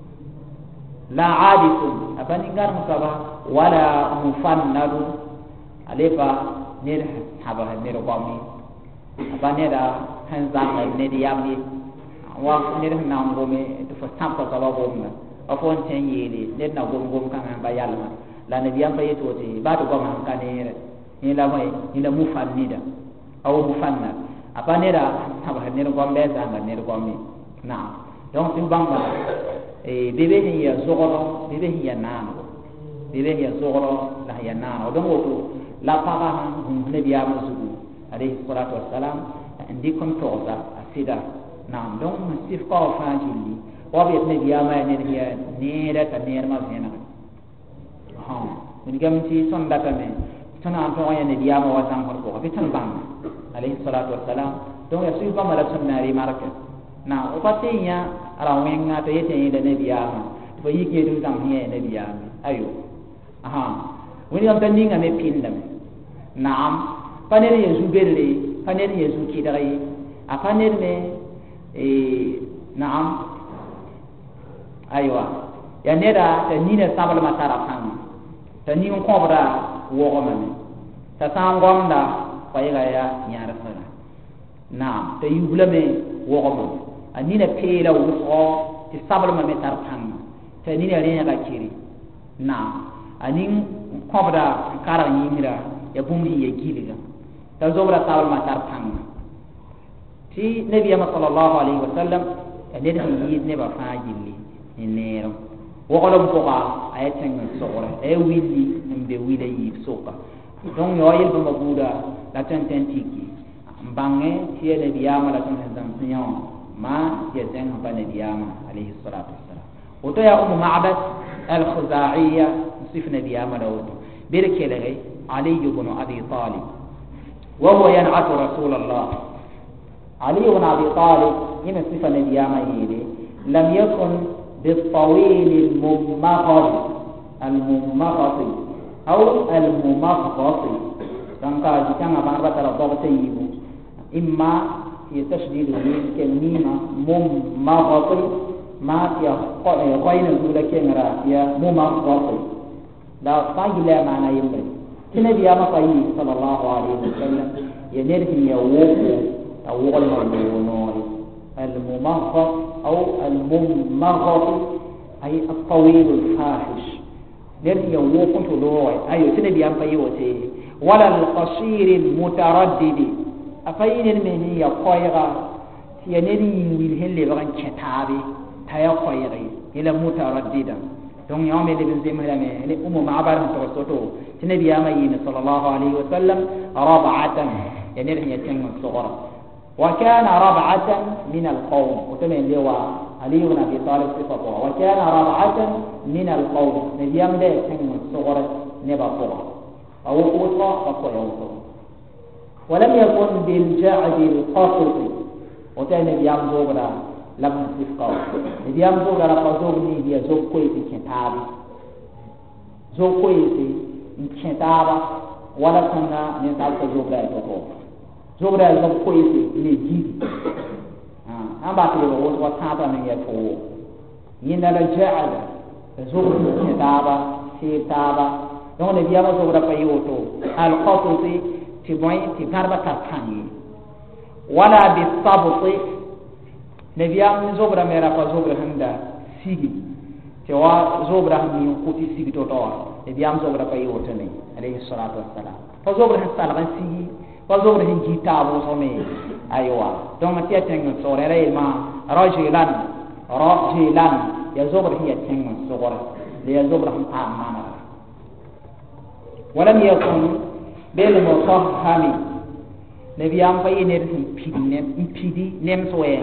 لا عادف فننغانا مصابا ولا مفند أليفا نير حبا نير قومي أبا نير هنزان نير يامي ونير نانغومي تفستامتا سبابومنا أفون تنييلي نير نانغوم غوم كان بايالما la nabiyan baye tote ba to goma kanere ni la moy ni la mufannida aw mufanna apanera haba ne ko mbe zanga ne ko mi na donc tin bamba e bebe ni ya zogoro bebe ya nano bebe ya zogoro la ya nano donc to la para han nabiya musugu alayhi salatu wassalam indi kon toza asida na donc sif ko fajili wa be nabiya ma ne ya ne da ta ne ma zena ha min gamti son data me tana to ya ne diama wa san ko be tan bang alayhi salatu wassalam donc ya suba mala sunnari maraka na o patinya ara wenga to yete ida ne diama to yike du zam hiye ne diama ayo aha woni am tan ninga me pinda me naam panere yesu belle panere yesu kidai a panere me e naam aywa ya neda ta nina sabal matara kan ta ni on kobra wo mame ta sangomda fayga ya nyaara fara na ta yublame wo mame anina pela wo ti sabal mame tar kan ta ni ne renya ga kiri na anin kobra kara yimira ya bumhi ya giliga ta zobra sabal matar kan ti nabi sallallahu alaihi wasallam ne da yi ne ba fajili ni nero وقالوا بقى أيتين الصورة أي ويلي من بويلي يسوقا دون يويل بمبودا لا تنتنتيكي بانه هي نبيامة لا تنتنتيون ما يزين هو نبيامة عليه الصلاة والسلام وتويا أم معبد الخزاعية نصف نبيامة لوت بركي لغي علي بن أبي طالب وهو ينعت رسول الله علي بن أبي طالب ينصف نبيامة يلي لم يكن بالطويل الممغط الممغط أو الممغط تنقى جتنا باربة رضاغة يبو إما في تشديد الميم كالميمة ممغط ما في غين الزولة كنرا يا ممغط لا طايل معنى يمري كنبي يا مطيب صلى الله عليه وسلم ينرهم يوقو أو غلما يونوري الممغط أو الممغط أي الطويل الفاحش نرجع يوقف لوي أيوة سنبي أم فيوتي ولا القصير المتردد أفين المهني قيرا ينري يميلهن لبغن كتابي تايا قيري إلى مترددا دون يوم اللي بنزيم لما اللي أم معبر من توسطه سنبي أم صلى الله عليه وسلم ربعة ينري يتم الصغر وكان ربعة من القوم وتمين لوا علي بن أبي طالب صفته وكان ربعة من القوم نبيام ده يتم الصغر نبا صغر أو قوة فقوة يوصل ولم يكن بالجعد القاصد وتمين نبيام زوغرا لم تفقه نبيام زوغرا فزوغني هي زوغ كويسي كتابي زوغ كويسي كتابا ولا كنا نتعب زوغرا يتوقف زوجة زوج كويسة نجيب آه أنا بعتبر هو وثابة من يفوق ينال الجعل زوجة كتابة سيتابة دون اليوم زوجة فيوتو القصصي تبين تجربة تكاني ولا بالصبط نبيام زوجة ميرا فزوجة هندا سيجي توا زوجة هم يكوتي سيجي توتوا نبيام زوجة فيوتني عليه الصلاة والسلام فزوجة هنسالغن سيجي فزور هنجي تابو سمي أيوة دوما تيتنغ سورة ريما رجلان رجلان يزور هي تنغ سورة ليزور هم آمانا ولم يكن بالمصحم نبي أم في نرسم بيدي نم بيدي نم سوين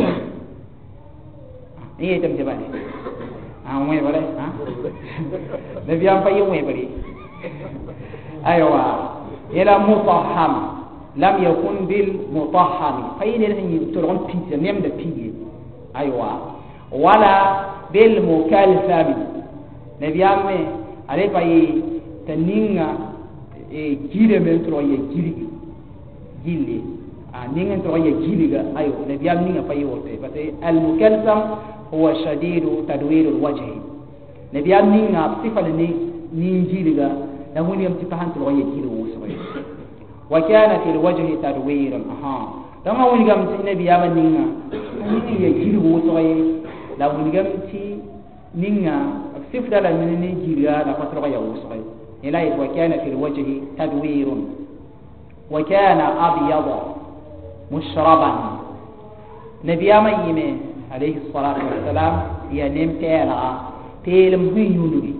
إيه تم تبالي آه وين بره ها نبي أم في وين بري أيوة إلى مصحم لم يكن بالمطهم فين اللي ترون بيتزا نيم ده بيجي ايوه ولا بالمكلفم نبي امي علي باي تنينغا اي جيره من ترو يي جيري جيلي ا نينغا ترو يي جيليغا ايوه نبي امي نينغا باي وتي بس المكلفم هو شديد تدوير الوجه نبي امي نينغا صفه ني نين جيليغا نموني ام تفهم ترو يي جيري وسوي وكان في الوجه تدوير ها دما ونغام تي نبي يا منينا ني يجير وسوي لا ونغام تي نينا سفدا لا من ني جيرا لا فتره يا وسوي الى وكان في الوجه تدوير وكان ابيض مشربا نبي يا ميمه عليه الصلاه والسلام يا نمتلا تيلم هيونوي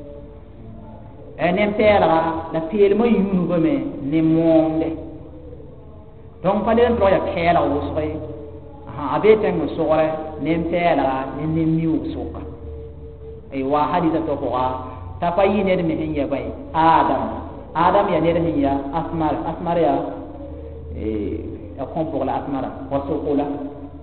nem tera la pel mo yunu go me ne monde donc pa den troya kela wo so ha abete ngo so gore nem tera ne ne miu soka ay wa hadisa to ko ta pa yi ne me hen ya bay adam adam ya ne hen ya asmar asmar ya eh ya kon pour la asmara wa so ko la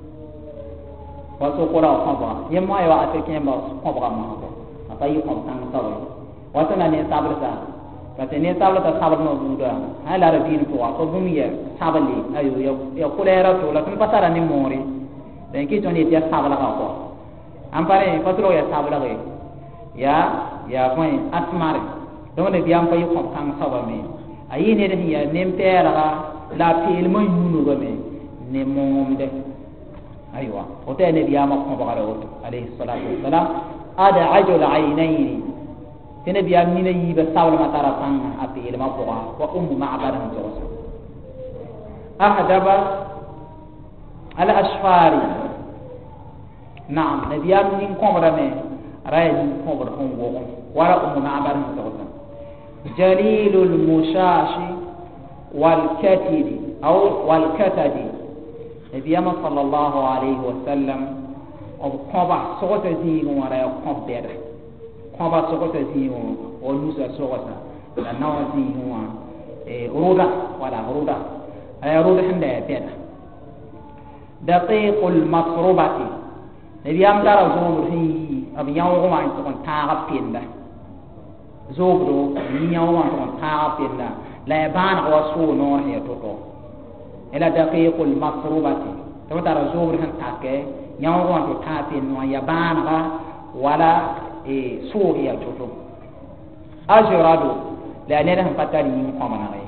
wa so ko la ko ba yema ya wa africain ba ko ba ma ko pa yi ko tan ta watana ne sabrata pate ne sabrata sabr no buda hala rabin to ko bumiya sabali ayo ya kulera to la tun pasara ni mori den ki to ne ya sabala ka ko ampare patro ya sabala ge ya ya foi asmare don ne biam pay ko kan sabame ayi ne de ya nem pera la pil mo yunu go me ne momde aywa o te ne biam ko ba garo alayhi salatu wassalam ada ajul aynaini تنبي أمينة يبساول ما ترى فان أبي إلما فوا وأم معبر جوسا أحدب على أشفار نعم نبي أمين كمرة من رأي كمرة هم وهم ولا أم معبر جوسا جليل المشاش والكتد أو والكتد نبي أمين صلى الله عليه وسلم أو كمبا صوت زين ورأي كمبير kɔba sɔgɔta zi wo o nusa sɔgɔta la nawa zi wo e ruda wala ruda ay ruda hande ya beda daqiqul masrubati nabi am dara zomur hi ab yawo ko man ko ta pinda zobro ni yawo man ko ta pinda la ban wa su no he to to ila daqiqul masrubati to dara zomur han take yawo ko man to ta pinno ya ban ga wala e suuri ya toto ajrado la ne ran patari yin ko manare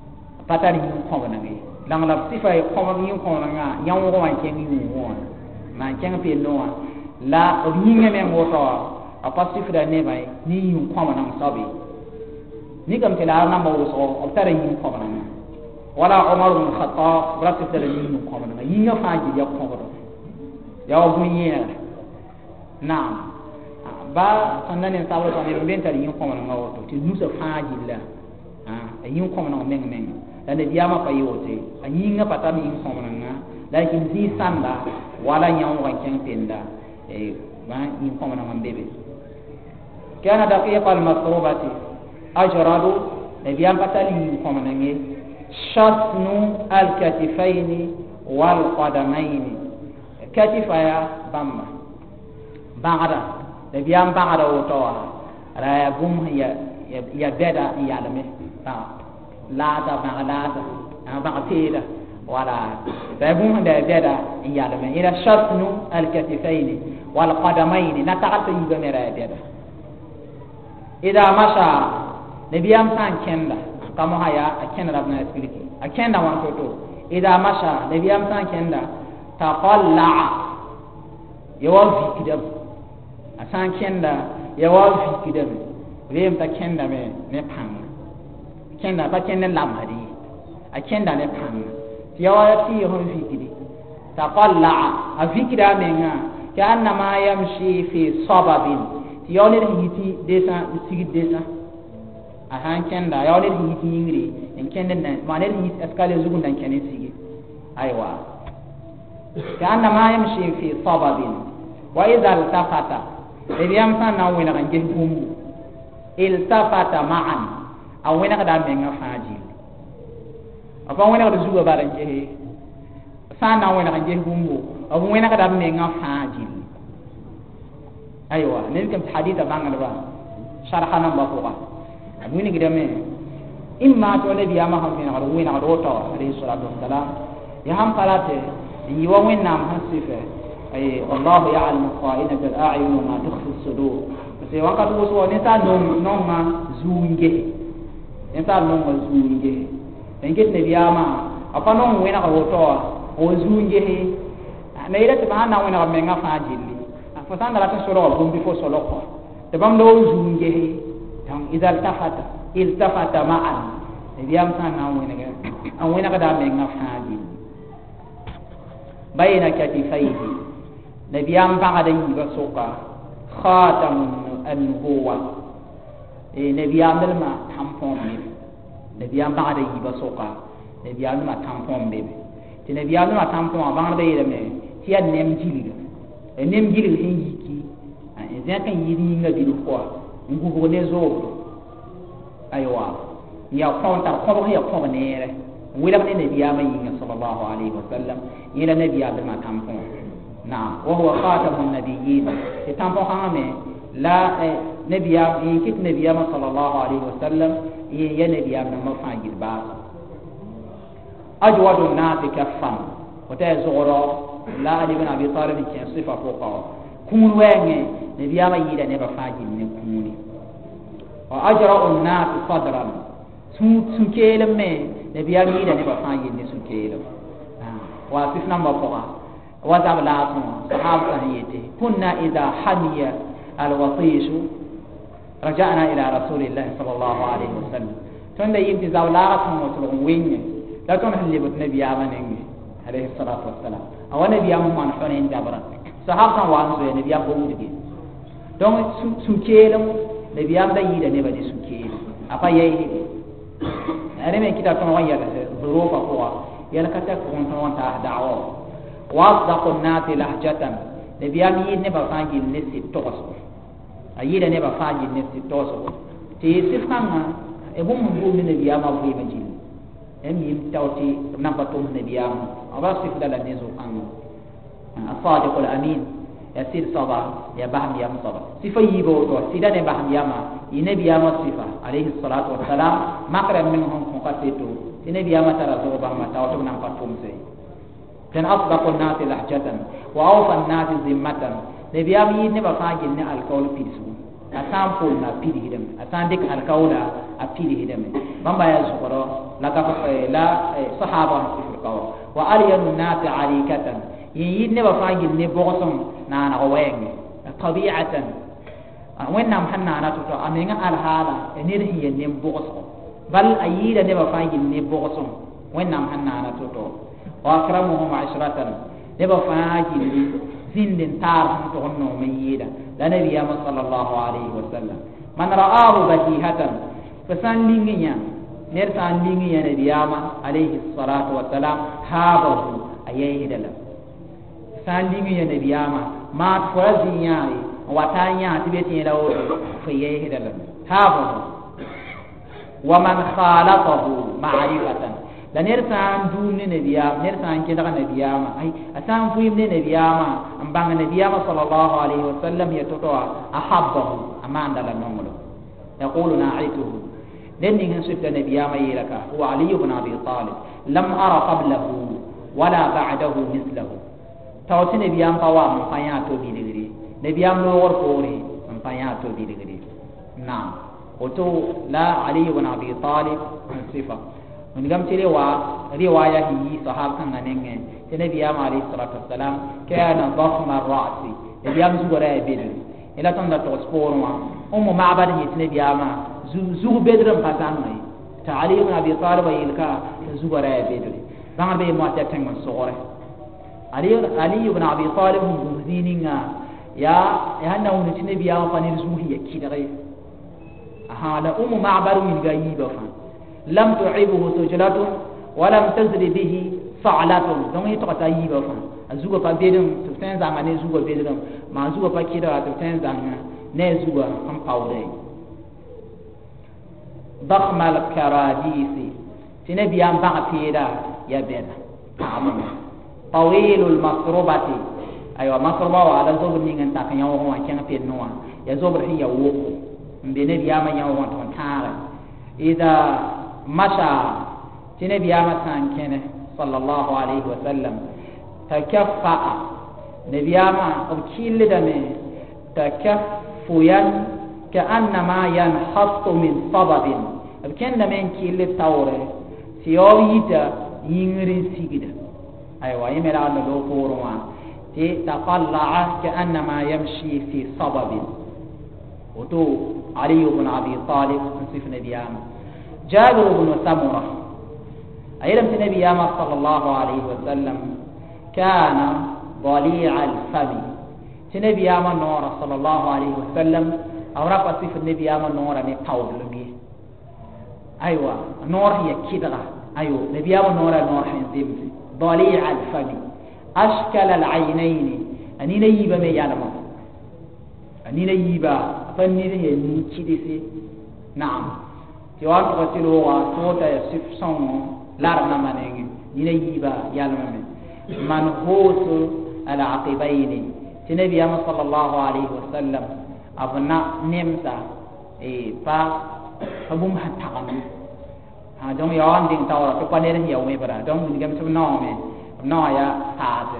patari yin ko manare lang la sifa ko ma yin ko nga yang wo wan ken yin wo man keng pe noa la yinga men woto a pasifra ne bay ni yun koma nan sabi ni kam tela na mo so o tara yin koma nan wala umar bin khattab rasul tala yin koma nan yinga faaji ya koma do ya o bunye naam ba sannan en sawo to ne ben tala yin koma nan woto ti nusa faaji la ah yin koma nan men men dan ne diama pa yote a yinga patam yin koma nan lakin zi sanda wala nyaw wa ken tenda e ba yin koma nan bebe kana daqiqa al-masrubati ajradu nabiyan patali yin koma nan e shatnu al-katifayn wal qadamayn katifaya bamba bangada nabiyan bangada wotowa ra bum ya ya beda yalame ta la ta bangada ta bangada wala babum da beda yalame ila shatnu al-katifayn wal qadamayn nataqata yibamera beda ida masha nabiyam san kenda kama haya akenda rabna explique akenda wan toto ida masha nabiyam san kenda taqalla yawa fikidam asan kenda yawa fikidam rem ta kenda me ne pang kenda ba kenda lamari akenda ne pang yawa ti hon fikidi taqalla afikida menga kana ma yamshi fi sababin yawle hiti desa sigi desa a han kenda yawle hiti yingri en kenda na manel hiti askale zugun dan kene sigi aywa kana ma yamshi fi sababin wa idha altafata idiyam sana wena kan jehum iltafata ma'an aw wena kada menga faji apa wena kada zuga baran jehe sana wena kan jehum aw wena kada menga faji aywa ne kam haditha bangala ba sharhana ba ko ba amuni gidame imma to ne biya ma han fina ro wina ro to alayhi salatu wassalam ya ham qalate yi wa winna ma hasifa ay allah ya'lamu qa'inata al-a'yun wa ma tukhfi as-sudur se wa ka to so ne ta no no ma zuunge ne ta no ma zuunge en get ne biya ma apa no wina ro to o zuunge ne ila tabana wina me nga fajili fasanda la tasoro bumbi fo solo ko te bam do zunge tam idal tafata il tafata ma'an diyam sana wena ga an wena ga da me nga faadi bayna katifaihi nabiyam ba ga da yi ga soka khatamun an-nubuwa e nabiyam dal ma tampon ni nabiyam ba ga da yi ga soka nabiyam ma tampon bebe te nabiyam ma tampon ba ga da yi da me ti ad nem jili enem gilil hin yiki en zakan yiri nga bilu ko ngugo ne zo aywa ya konta ko ya ko ne re wila ne nabiya mai yin sallallahu alaihi wasallam ila nabiya da ma tampon na wa huwa khatamun nabiyyin e tampon hame la nabiya yin kit nabiya ma sallallahu alaihi wasallam ya nabiya na mafajil ba ajwadu nati kaffan wata zoro la ali bin abi talib ki sifa foqa kun wenge ne biya ma yida ne ba faji ne kuni wa ajra'u an-nas sadran sun sun kele me ne biya mi yida ne ba faji ne sun kele wa sifna ma foqa wa zabla sun sahaba yete kunna idha hamiya al-watish raja'na ila rasulillah sallallahu alaihi wasallam tunda yimti zawla sun wato wenge da ton halibut nabiya ma ne alayhi salatu wassalam awana biya mu man fane ndabara sahaba wa so ne biya ko mudige donc su kelam ne biya da yi da ne ba di su kelam apa yayi are me kita to waya da zuro fa ko ya la kata ko on ta da'wa wa asdaqun nati lahjatan ne biya mi ne ba fangi ne si toso ayi da ne ba fangi ne si toso ti sifanga e bum mu ne biya ma bu ma jini em yim tawti namba to ne biya aba sif dala ne zo kan الصادق الأمين يسير صبا يا بهم يا مصبا صفة يبو تو سيدا ne بهم يا ما ينبي يا مصفا عليه الصلاة والسلام ما كرم منهم مقصيتو ينبي يا ما ترى تو بهم تاو تو نام باتوم سي كان أصدق الناس لهجة وأوفى الناس ذمة نبي يا مي نبا فاجل ne alkawli pidisu asan pol na pidi hidem asan dik alkawla a pidi hidem bamba ya zukoro la ka la sahaba fi qaw wa aliyun nas alikatan يين نبا فاجل نبوغسون نانا وين طبيعة وين نام حنا أنا تطو أمينا الحالة نير هي نبوغسون بل أييد نبا فاجل نبوغسون وين نام حنا أنا تطو وأكرمهم عشرة نبا فاجل زند تار تغنو ميدا لنبي صلى الله عليه وسلم من رآه بديهة فسان لينيا نرسان لينيا نبي عليه الصلاة والسلام هابه أيه دلم سان لينيا نبي ما تفرزيا وتانيا تبيتي له فيه دلم هابه ومن خالطه معرفة لنرسان دون نبي نرسان كذا نبي أي أسان فيم نبي أم بان نبي صلى الله عليه وسلم يتوتوا أحبه أمان دلم نملو يقول ناعته لأني نسبت نبي ما يلك هو علي بن أبي طالب لم أرى قبله ولا بعده مثله توتي نبي أم قوام من فياتو بيدغري نبي أم نور فوري من فياتو بيدغري نعم وتو لا علي بن أبي طالب صفة من قام تلوا رواية هي صحابة كان نعين النبي عليه الصلاة والسلام كان ضخم الرأس نبي أم زورا بيدغري إلى تندا تسبور ما أم معبد النبي أما زو بدرم فزانه تعالي من أبي طالب يلقى زورا بيدغري بعمر بيه مواتي تنگ صغره علي علي بن أبي طالب مزينينا يا يا نو نتنبي أما فنير زوهي كده غير هذا أم معبد من غيبة فن لم تعيبه سجلته ولم تزري به فعلته دون يتقطعيبه فن الزوجة فبيدم تفتن زمان الزوجة بيدم ما الزوجة فكيرا تفتن زمان نزوجة هم قولين ضخم الكراديس تنبي أم بعثيرا يا بنا طويل المصروبة أيوة مصروبة وعلى زوج نين تاكن يوم هو كان في النوع يا زوج هي وقو بنبي أم يوم تنتهى إذا مشى تنبي أم كان كنه صلى الله عليه وسلم تكفأ نبي أم أبكيل دمه تكفيا كأنما ينحط من صبب أبكين دمين كيل التورة سيويتا ينغري سيجد أيوة يمرا نلو فورما تقلع كأنما يمشي في صبب وتو علي بن أبي طالب نصف نبي آم جابر بن سمرة أيضا نبي آم صلى الله عليه وسلم كان ضليع الفم نبي آم نور صلى الله عليه وسلم أو رفع صف النبي آم نور نتاول لمي أيوة نور هي كدرة أيوة نبي آم نور نور حنزيم ضليع الفم أشكل العينين أني نيبا مي يعلم أني نيبا فني هي نيكيدسي نعم تيوان تقتلوا وصوتا يصف صنع لارنا منين ني نيبا يعلم منحوس العقبين تنبي صلى الله عليه وسلم أبنا نمسا إيه فا فبوم هتقام ها دون يوان دين تورا تقنير هي ومي برا دون نجم سبنامه نايا هذا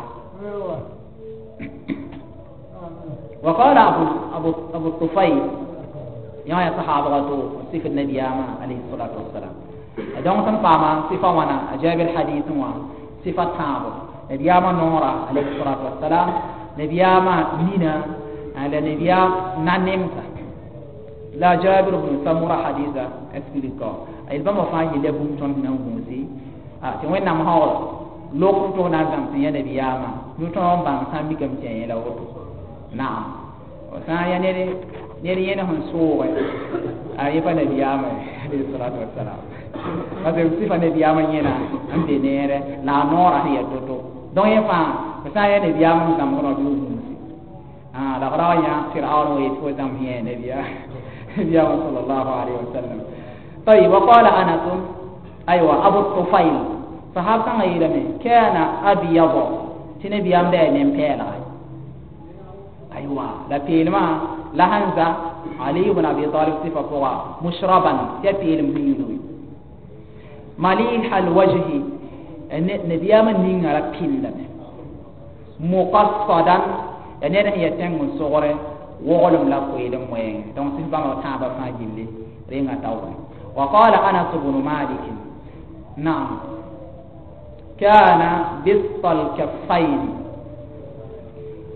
وقال أبو أبو أبو الطفيل يا صحابة صفة النبي عليه الصلاة والسلام دون تنفعما صفة وانا أجاب الحديث وانا صفة تابو نبي نورا عليه الصلاة والسلام نبي نينا على نبي نانمسا لا جابر بن سمرة حديثا أسبيلكا البما فاجي لبوم تون نوموسي آه توين نام هاول لوكو تو نازم سي نبي ياما نوتون بان سامي كم تي لا وتو نعم وسان يا نري نري ين هون سوى اي با نبي ياما عليه الصلاه والسلام هذا صفه نبي ياما ينا ام دي نيره لا نورا هي توتو دون يفا وسان يا نبي ياما سام كنو دو ah la raya fir'aun ويتو زم هي نبي نبي صلى الله عليه وسلم طيب وقال انس ايوه ابو الطفيل صحابة غيرنا كان أبيض تنبي أم ده نمبيلا أيوة لا فيلما لا هنزا علي بن أبي طالب صفة فوا مشربا يفيلم بينوي مليح الوجه نبي أم نين على فيلم مقصدا يعني هي تنگ صغره وغلم لا فيلم وين دون صفة ما تابع فاجلي رينا تاوي وقال أنس بن مالك نعم كان بسط الكفين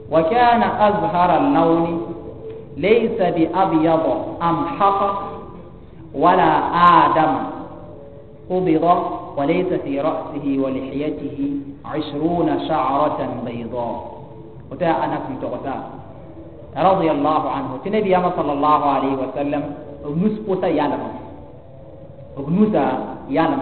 وكان أزهر اللون ليس بأبيض أمحق ولا آدم قبض وليس في رأسه ولحيته عشرون شعرة بيضاء. وتا أنا كنت غتا رضي الله عنه النبي صلى الله عليه وسلم نسبة يعلم ابنوتا يعلم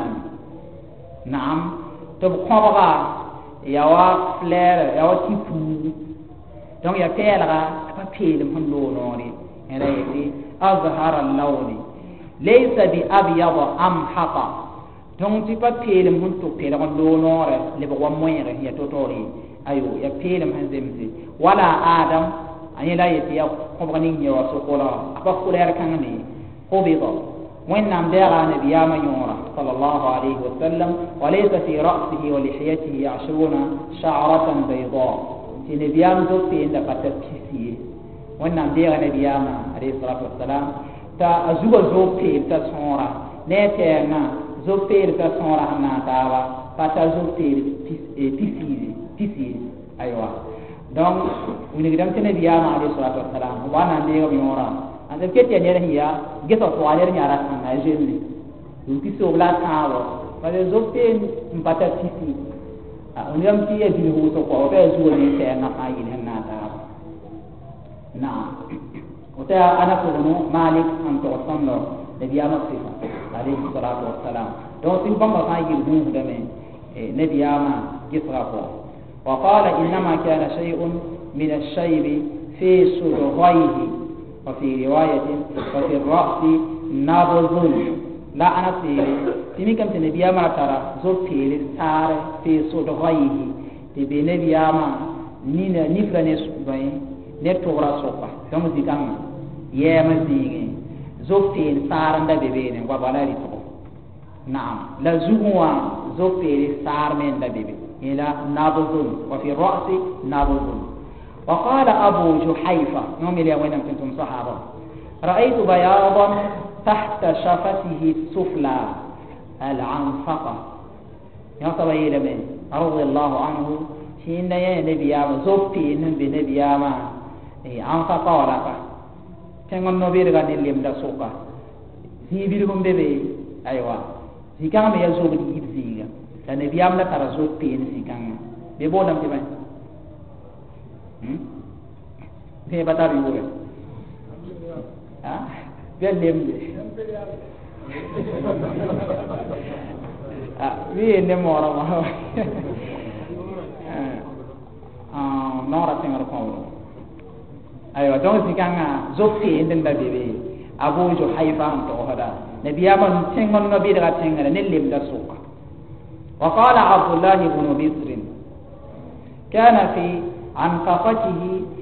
نعم تبقى يوا فلير يوا تيفو دونك يا تيلغا فبيل من لونوري هنا يتي أظهر اللون ليس بأبيض أمحق دونك تي فبيل من تبيل من لونوري لبقوا موير هي توتوري أيو يا بيل من زمزي ولا آدم أني لا يتي قبغني يوا سقولا أبا فلير كانني قبض وإن نام ديغا نبيام يورا صلى الله عليه وسلم وليس في رأسه ولحيته عشرون شعرة بيضاء في نبيام زوجتي عند قتل وإن نام ديغا نبيام عليه الصلاة والسلام تا أزوى زوجتي تسهورا نيتينا زوجتي تسهورا هنا تاوا فتا زوجتي تسيري تسيري أيوة donc ونقدم تنبيام عليه الصلاة والسلام وانا ديغا يورا anda kete ne rahiya geto to aler nyara kan na jeni nti so bla tawo pale zote mpata tisi onyam ti ya bi ho so ko ba zuwa ne te na ayin na ta na ota ana ko no malik an to sanno da biya masifa alayhi salatu wassalam don tin bamba fa yi hu da me ne biya ma gisra ko wa qala inma kana shay'un min ash-shayb fi sudghayhi وفي رواية وفي الرأس نابض لا أنا سيري تمي كم تنبي ما ترى زوج تيل سار في صدغيه تبي نبي ما نين نفرني سبعين نتورا سوبا كم زيكام يا مزيجي زوج تيل سار عند بيبين وبالاري تو نعم لا زوجوا زوج تيل سار من عند بيبي إلى نابض وفي الرأس نابض. وقال أبو جحيفة يوم اللي وين كنتم صحابة رأيت بياضا تحت شفته السفلى العنفقة يا صبي لمن رضي الله عنه حين يا نبي يا زوجتي نبي نبي يا ما عنفقة ولا كا كان النبي رجع نليم دا سوكا زيبيرهم بيبي أيوة زيكام يا زوجتي يبزيga dan nabi am la tara zokti ni sikanga be bodam ti bay Dia batal juga. Ah, dia lem. Ah, dia lem orang mah. Ah, nora tengah kau. Ayo, jangan sikanga zokti enden dah bebe. Abu Juhayfa untuk ada. Nabi aman tengman nabi dah tengah ni lem dah suka. وقال عبد الله بن بسر كان في عنفقته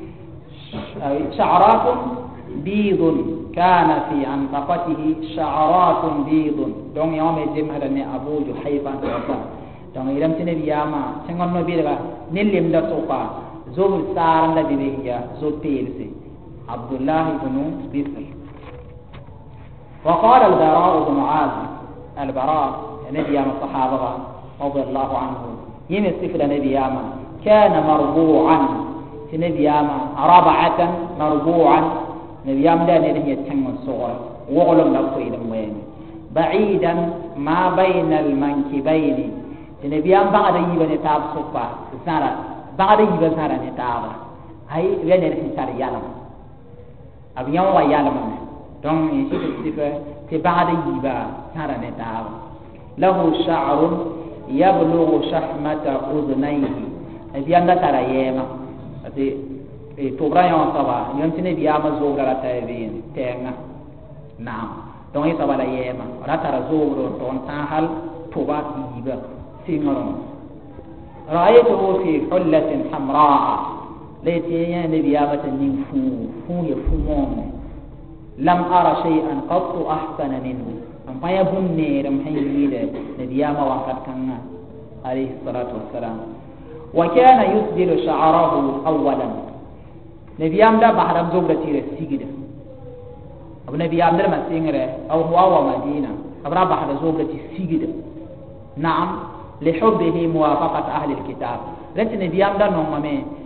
شعرات بيض كان في عنفقته شعرات بيض دون يوم الجمع هذا أبو جحيفة دون يرم تنبي ياما تنقل نبي لغا نلم دا سوقا زوب سارن دا بيبهيا زوب تيلسي عبد الله بن بسر. وقال البراء بن عازب البراء نبي ياما الصحابة رضي الله عنه يمسك نبي ياما كان مربوعا نبي ياما ربعة مربوعا نبي ياما دا نهي تنم الصغر وغلم لقيد وين بعيدا ما بين المنكبين نبي ياما بعد يبن تاب صفا سارة بعد يبن سارة نتابا هاي وين نهي سارة يالم أبي يوم ويالم دون يشيك الصفة تبعد يبا سارة نتابا له شعر يبلغ شحمة أذنيه نبي ياما ترى يما ati tobra yon saba yon tine biya ma zogra la tayvin tenga naam donc yi saba la yema ra tara zogro ton tahal toba yiba singoro ra'aytuhu fi hullatin hamraa layti ya nabiya batan nin fu fu ya fu mom lam ara shay'an qattu ahsana minhu am pa ya bunne ram hayyide nabiya ma wakat kanna alayhi salatu wassalam. وكان يسدل شعره أولا نبي أمدا بحرم زوجة تير سيجد أو نبي أمدا ما سينغره أو هو أو مدينة أبرا بحر زوجة سيجد نعم لحبه موافقة أهل الكتاب لكن نبي أمدا نومه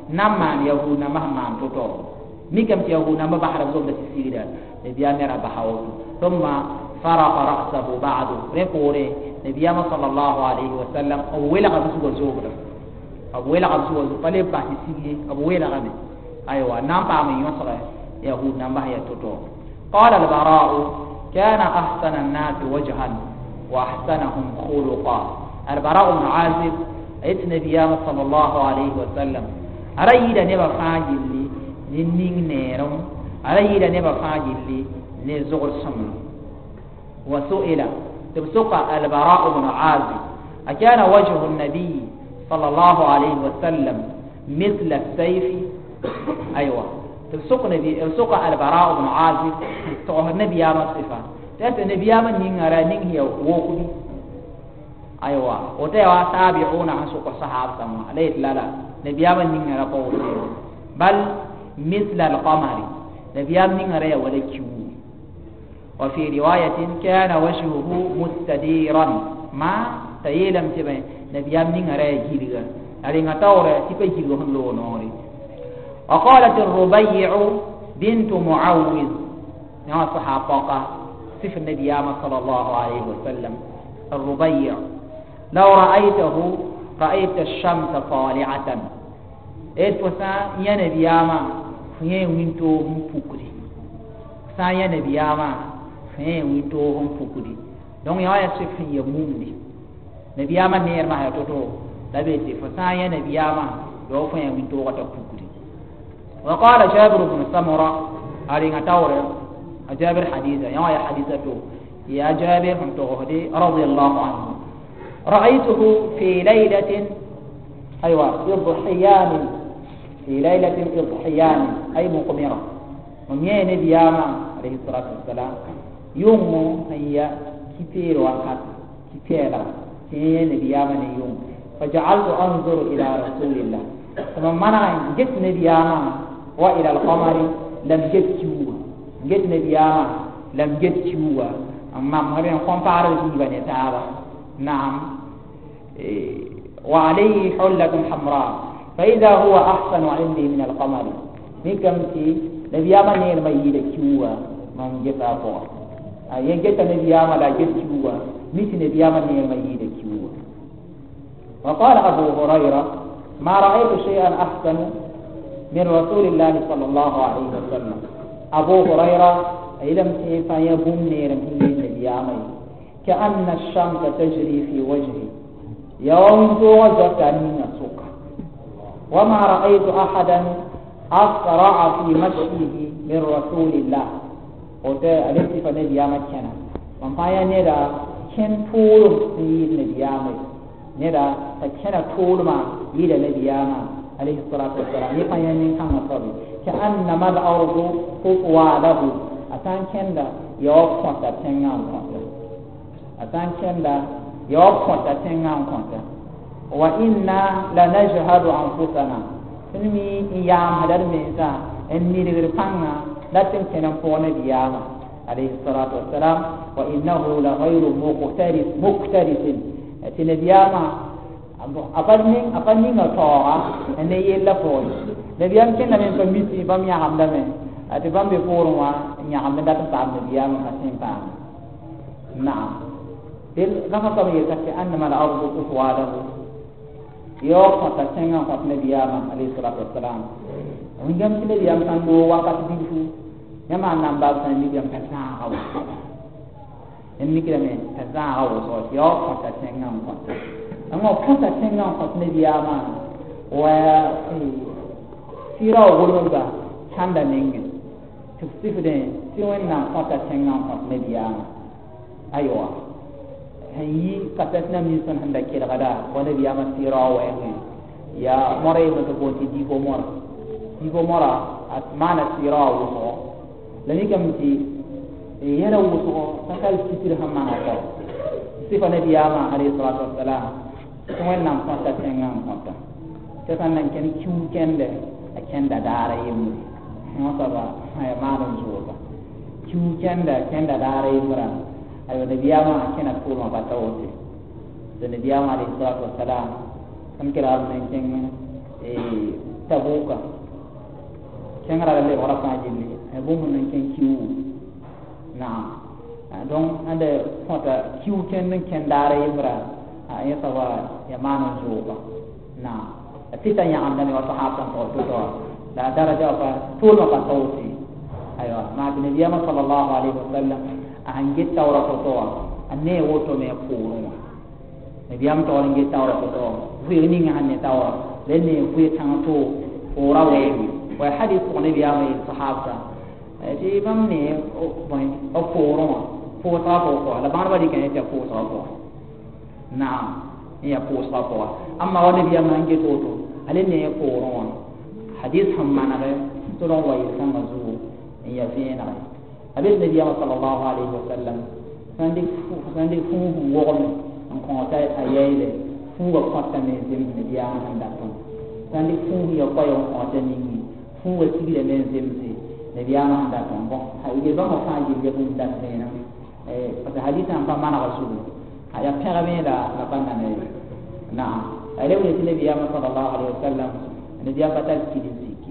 نمان يهونا مهما تطور ميكم يهونا ما بحر زوم تسيرا نبيا ميرا بحاول ثم فرق رأسه بعد ريكوري نبيا صلى الله عليه وسلم أولا قد سوى زوبرا أولا قد سوى زوبرا فلي بحث سيري أولا قد أيوة نام بعمل يصر يهونا ما هي تطور قال البراء كان أحسن الناس وجها وأحسنهم خلقا البراء بن عازب أيت نبيا صلى الله عليه وسلم أريد نبا فاجل لي نين نيرم أريد نبا فاجل لي نزغل سمن وسئل تبسق البراء بن عازب أكان وجه النبي صلى الله عليه وسلم مثل السيف أيوة تبسق نبي تبسق البراء بن عازب تقول النبي يا مصطفى تأتي النبي يا من ينغرى نين هي وقولي أيوة وتيوا تابعون عن سوق الصحابة سما ليت لا لا نبي يا من ينغرى قول بل مثل القمر نبي يا من ينغرى ولا كيو وفي رواية كان وجهه مستديرا ما تيلم تبين نبي يا من ينغرى جيرغا ألين تورة تبي جيرغا هنلو نوري وقالت الربيع بنت معوذ يا صحابة صف النبي صلى الله عليه وسلم الربيع لو رأيته رأيت الشمس طالعة إدفسا يا نبي ما فين وينتو هم فكري سا يا نبي ما فين وينتو هم فكري دون يا يصف يمومني نبي ما نير ما يتوتو تبيتي فسا يا نبي ما لو فين وينتو وتفكري وقال جابر بن سمرة أرين تورة جابر حديثا يا حديثته يا جابر بن رضي الله عنه رأيته في ليلة أيوة إضحيان في ليلة إضحيان أي مقمرة ومين بياما عليه الصلاة والسلام يوم هي كثير وقت كثيرا كين بياما يوم فجعلت أنظر إلى رسول الله ثم منع جت نبياما وإلى القمر لم جت شوى جت نبياما لم جت شوى أما مريم قم فعل بني تعالى نعم إيه وعليه حلة حمراء فإذا هو أحسن عندي من القمر نكم تي نبياما نير ميدا شوى من جت أبوه أي جت نبياما لا جت شوى مثل نبياما نير ميدا شوى وقال أبو هريرة ما رأيت شيئا أحسن من رسول الله صلى الله عليه وسلم أبو هريرة إلم تيفا يبوم نيرم هي النبيامي كأن الشمس تجري في وجهي يوم توجد من السوق وما رأيت أحدا أسرع في مشيه من رسول الله وده أليس فنبيامي كنا من فايا نيرا كن طول في النبيامي نيرا فكنا طول ما إلى النبيامي عليه الصلاة والسلام يفايا نيكا مصري كأنما الأرض تطوى له أتان كندا يوب كونتا تنغان كونتا أتان كندا يوب كونتا تنغان كونتا وإنا لنجهد أنفسنا سنمي إيام هدر ميسا إني لغرفانا لا تنكنا فونا دياما عليه الصلاة والسلام وإنه لغير مقترس مقترس تنبياما أقلني أقلني نطاعة أن يلا فوي نبيام كنا من فميسي بام يا حمدمه أتبام بفورما يا حمد لا تسعد نبيام حسين فام نعم بل نفس بيتك أنما الأرض تطواله يوم فتسنع فت نبيام عليه الصلاة والسلام ويجام نبيام كان بو وقت بيفو يما نامبال سن نبيام تسعى هو إني كده من تسعى هو صوت يوم فتسنع فت أما فتسنع فت نبيام و سيرا ولودا كاندا نينغ تفسيفدين سيوينا فتسنع فت نبيام أيوة هي كتسنا من سن هندا كده غدا ونبيام سيرا وين يا مري متبون تجي بمر تجي بمر أسمعنا سيرا وصو لني كم تي ينا وصو تكال كتير هم معنا صفة نبيام عليه الصلاة والسلام سيوينا فتسنع فت تسنن كن كيو كنده كندا دارا يمي نصبا هاي مالن زوبا كيو كندا كندا دارا يمرا أيوة نبياما كنا تقول ما بتوتي النبياما عليه الصلاة والسلام كم كلام من كن tabuka kengra le wara fa jilli e bo mun ken kiwu na donc ande fota kiwu ken ken dare yimra ya sawa ya mano zuba na tita ya amdani wa sahaba ko to la daraja fa tul ma tawsi aywa ma bi nabiy sallallahu alaihi wasallam an gitta wara ko to anne woto me puru nabiy am to an gitta wara ko to wi ni ngane tawra lenne wi tan to ora we wa hadith ko nabiy am sahaba ti bam ne o boy o puru fu ta ko la ban ba di kan ta fu ta ko na ya ko sa ko amma wani biya man ge to to alin ne ko ron hadith hammana re to ron wayi kan mazu ya fi na abin da biya sallallahu alaihi wasallam sandi sandi fu wo ko an ko ta ayele fu ko ko ta ne zim ne biya man da to sandi fu ya ko yo ko ta ni fu wa ti le ne zim si ne biya man da to bon ha ide ba ko fa ji ge bu da ne na eh fa hadith an pa mana rasul ya pegame la la banane na ale woni nabi ya sallallahu alaihi wasallam nabi ya patal kidin siki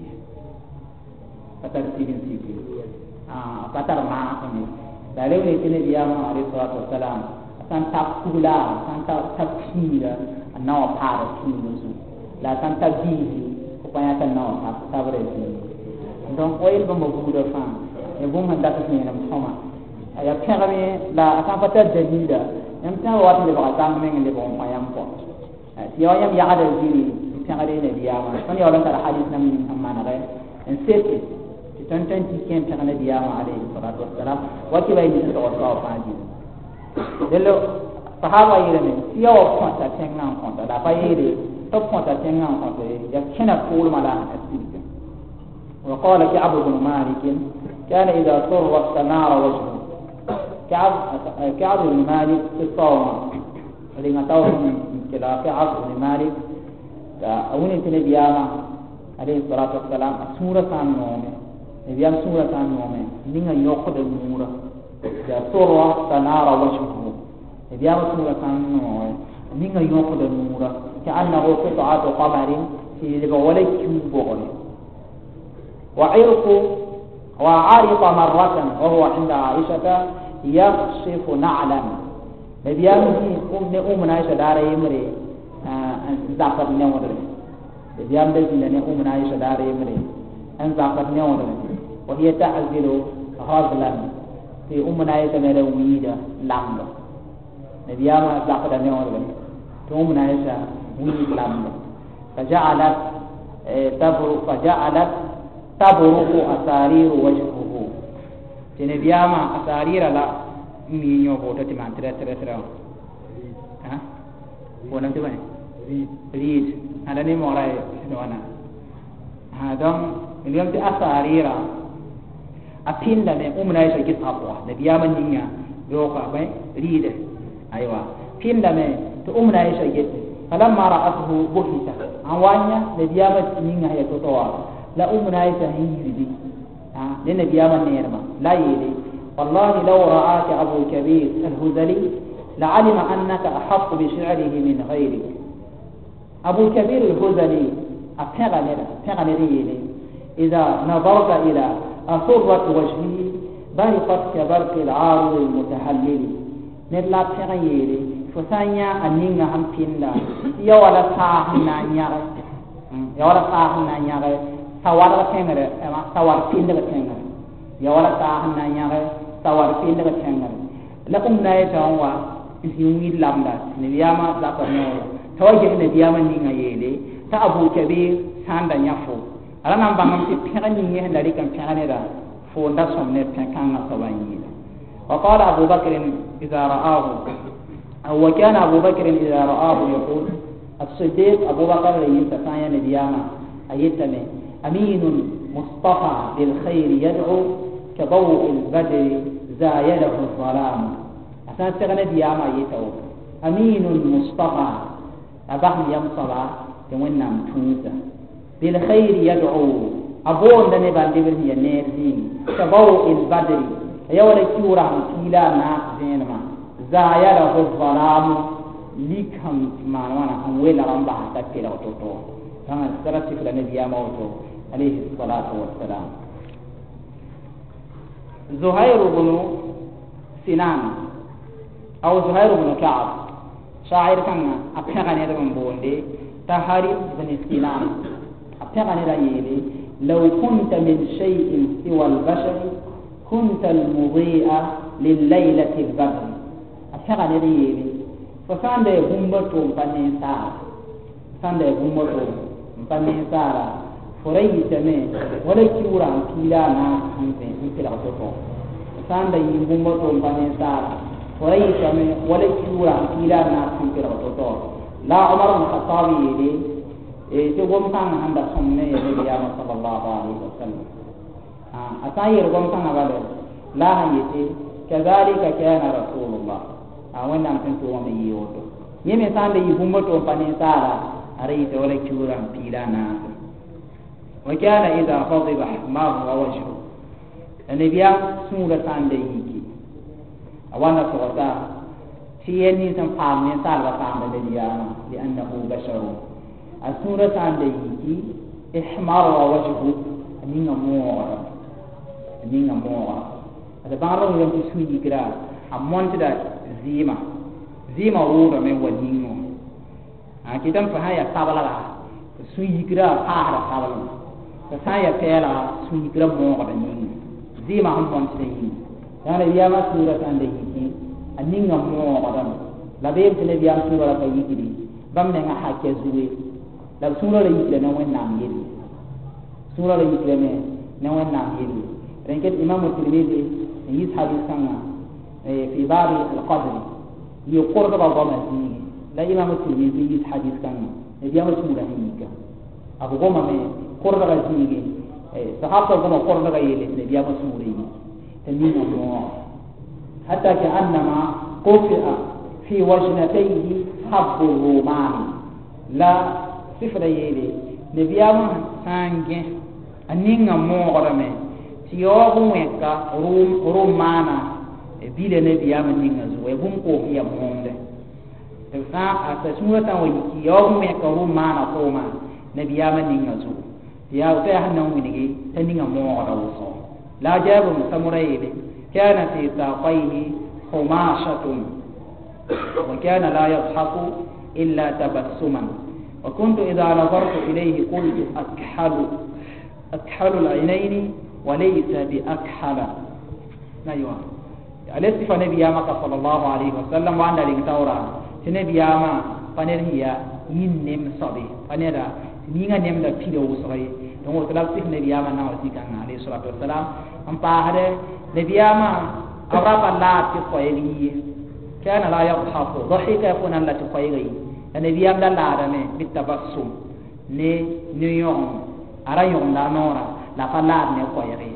patal kidin siki ah patal ma ni ale woni nabi ya alaihi salatu wasallam san takula san takira na para kinu la san tabihi ko pa ya tan na ta tabre donc oil ba mo buda fa e bum handa ta ni na mama ya pegame la san patal dalila yam ta wat le ba ta men le bon ayam ko yo yam ya ada diri tangare ne diama on yo lan ta hadith nam ni amana re en sete tan tan ti ken tangane diama alayhi salatu wassalam wati bay ni to ko fa ji delo sahaba yire ne yo ko ta tengan ko ta da fa yire to ko ta tengan ko ya kena kul mala asiri wa qala ka'ab ibn malik kana idha surra sanara wajhu كعب كعب بن مالك في الصوم اللي نتوه من كلا كعب بن مالك أولين تنبيانا عليه الصلاة والسلام سورة عن نومه نبيان سورة عن نومه نيجا يأخذ النور يا سورة تنار وجهه نبيان سورة عن نومه نيجا يأخذ النور كأنه قطعة قمر في لبولك يبغل وعرق وعرق مرة وهو عند عائشة يخشف نعلا نبيان أم أمنا عائشة دار يمري زعفر نور نبيان بزنا أمنا عائشة دار يمري أن زعفر نور وهي تعزل غزلا في أمنا عائشة مرويدة لامبا نبيان زعفر نور في أمنا عائشة ويد لامبا فجعلت تبرق فجعلت تبرق أسارير وجهه نبيان أسارير لا مينيو بوتو تمان ترى ترى ترى ها ونام تبان ريد هذا نيم وراي نوانا هذا اليوم تي أساريرا أبين لنا أمنا يشجع كتابه نبيان من ينيا يوقع بين ريد أيوة بين لنا تأمنا يشجع فلما رأته بهتا أوانيا نبيان من ينيا يتطوع لا أمنا يشجع يجري ها لنبيان من نيرما لا يدي والله لو رآك أبو كبير الهذلي لعلم أنك أحق بشعره من غيرك أبو كبير الهذلي أبتغني إذا نظرت إلى أصرة وجهه برقت كبرق العارض المتهلل نلا تغييري فسانيا أنينا هم فينا يولا ساهنا نياري يولا ساهنا نياري سوار كنغري سوار فينا كنغري يولا ساهنا نياري sawar fi daga tangar la um na ya tawa yi lamda ne biyama za ka ne tawajje ne biyama ni ngayele ta abu kabir sanda nyafo ala nan bangam ti pera ni ne ndari kan pera ne da fo nda somne kan na sabanyi wa qala abu bakr idha ra'ahu aw kana abu bakr idha ra'ahu yaqul as-siddiq abu bakr yinta tanya ne biyama ayitane aminun mustafa bil khair yad'u كضوء البدر زايده الظلام أسان تغنى دياما يتو أمين المصطفى أبهم يمصلا تونام تونسا بالخير يدعو أبون دني باندبر هي نيرزين كضوء البدر يولا كيورا مكيلا ناس زينما زايده الظلام لكم مانوانا هم ويلا رمبا تكيلا وتوتو tanga sarati fala nabiya mawto alayhi salatu wassalam. Zuhair ibn Sinan aw Zuhair ibn Ka'ab shair kanga apega ne dum bonde tahari ibn Sinan apega ne da yele law kunta min shay'in siwa al-bashar kunta al-mudhi'a lil-laylati al-badr apega ne da yele fa sande bumba to panin sa sande bumba to panin sara forai tame wala kiura kila na hanse kila ko to sande bumba to panin sara forai tame wala kiura kila na kila ko to la Umar bin Khattab yele e to gom kan handa sonne ya nabi sallallahu alaihi wasallam ah asayir gom kan abado la hayete kadhalika kana rasulullah a wannan kan to wani yoto yeme sande yi bumba to panin sara arai to wala kiura kila na wa kana idha khadiba ma huwa wajhu nabiya sura sande yiki awana to wata tiyeni san pamne sala sande nabiya li annahu basharu asura sande yiki ihmar wajhu aninga moora aninga moora ada baro ngam suyi gira amonta da zima zima wuro men waningo a kidan fa haya tabala suyi gira ahara tabala ta saya tela suyi gira mo da ningo zima han pon tini yana yama sura sande yiki aninga mo da la be tene biya sura ka yiki bam ne nga hakke zuwe la sura la yiki na wen nam yidi sura la yiki ne na wen nam yidi renket imam at-Tirmidhi yi hadith kanga في باب القدر يقول ربا ضمن لا إمام الترمذي في حديث كان يوم اسمه هيك أبو قوم من قرر غزيني صحابة قوم قرر غيلة يوم اسمه هيك تنين الله حتى كأنما قفئ في وجنتيه حب الرومان لا صفر يلي نبيام سانجي أنين مغرمة تيوغو ويكا روم رومانا bile ne biya man ninga zo e bum ko ya monde e sa ata sura ta wa ki yo me ka ru mana ko ma ne biya man ninga zo ya ta hanna mu ni ta ninga mo ra so la jabu samurayli kana fi saqayhi khumashatun wa kana la yadhaku illa tabassuman wa kuntu idha nadartu ilayhi qultu akhalu akhalu al-aynayn wa laysa bi akhala aywa alesti fa nabi yama sallallahu alaihi wasallam wa andali tawra nabi yama paner hiya yinnem sabi panera ninga nem da pido usrai don wa talaf nabi yama na wasi kan alaihi salatu wassalam am pa hade nabi yama awraba la ti qayli kana la yadhaku dhahika yakun alla ti qayli nabi yama la da ne bitabassum ne niyon arayon da nora la pala ne qayri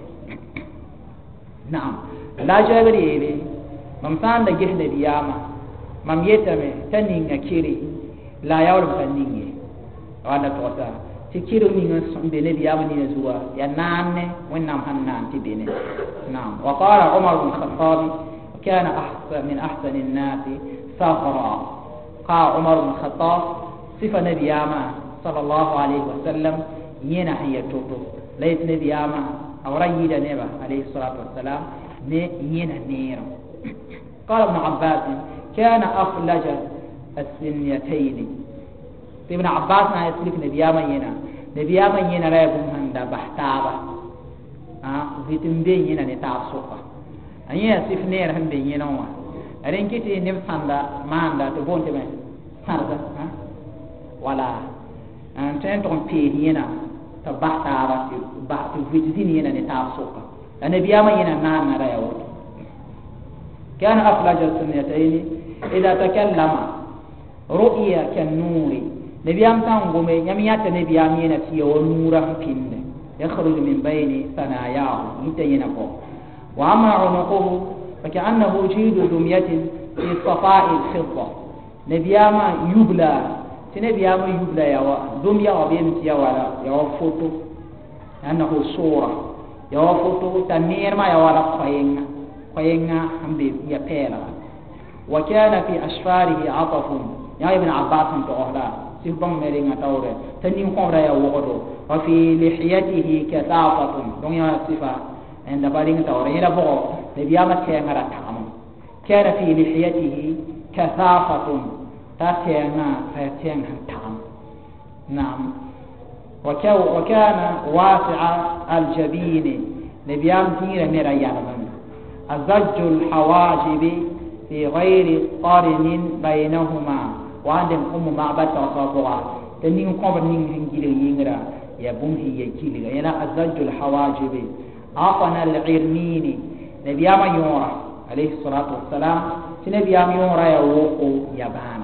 na'am la jabri ele mam sanda gihna diyama mam yetame taninga kiri la yawr taninge wala tota tikiro ninga sombe ne diyama ni zuwa ya nanne wonnam hannan tibene naam wa qala umar bin khattab kana ahsan min ahsan an-nas saghra qa umar bin khattab sifa nabiyama sallallahu alaihi wasallam yena hayatoto layt nabiyama awrayida neba alaihi salatu wassalam ينا نير قال ابن عباس كان أفلج السنيتين ابن عباس نا يسلك نبياما ينا نبياما ينا لا يكون هندا بحتابا آه فيتم بين ينا نتاع سوقا أني يسيف نير هم بين ينا وا أرين كتير نم ساندا ما عندا تبون تمن ساندا ها ولا أنتين تون بين ينا تبحتابا بحت فيتم ينا نتاع سوقا النبي ما ينام نرى يوت كان أفلج السنتين إذا تكلم رؤيا كالنور نبي أم تانغوم يميات نبي أمينة في ونورا كين يخرج من بين ثناياه يتينكو وأما عنقه فكأنه جيد دمية في صفاء الفضة نبي أما يبلى نبي أما يبلى يا دمية وبيمت يا ولا يا فوتو أنه صورة ya foto ta nirma ya wala qayenga qayenga hambe ya pela wa kana fi ashfarihi atafun ya ibn abbas to ohda سيبان مرينا تورة تنين قمرا يا وقدو وفي لحيته كثافة دون يا صفة عند بارين تورة يلا بقى نبيامة كيانا تام كان في لحيته كثافة تاتينا تاتينا تام نعم وكان واسع الجبين نبيام تيرا ميرا يالمن أزج الحواجب في غير قرن بينهما وعندهم أم معبد تصابوا تنين قبر نين هنجيل ينغرا يبون هي يجيل ينا أزج الحواجب أقنا العرمين نبيام يورا عليه الصلاة والسلام نبيام يورا يوقو يبانا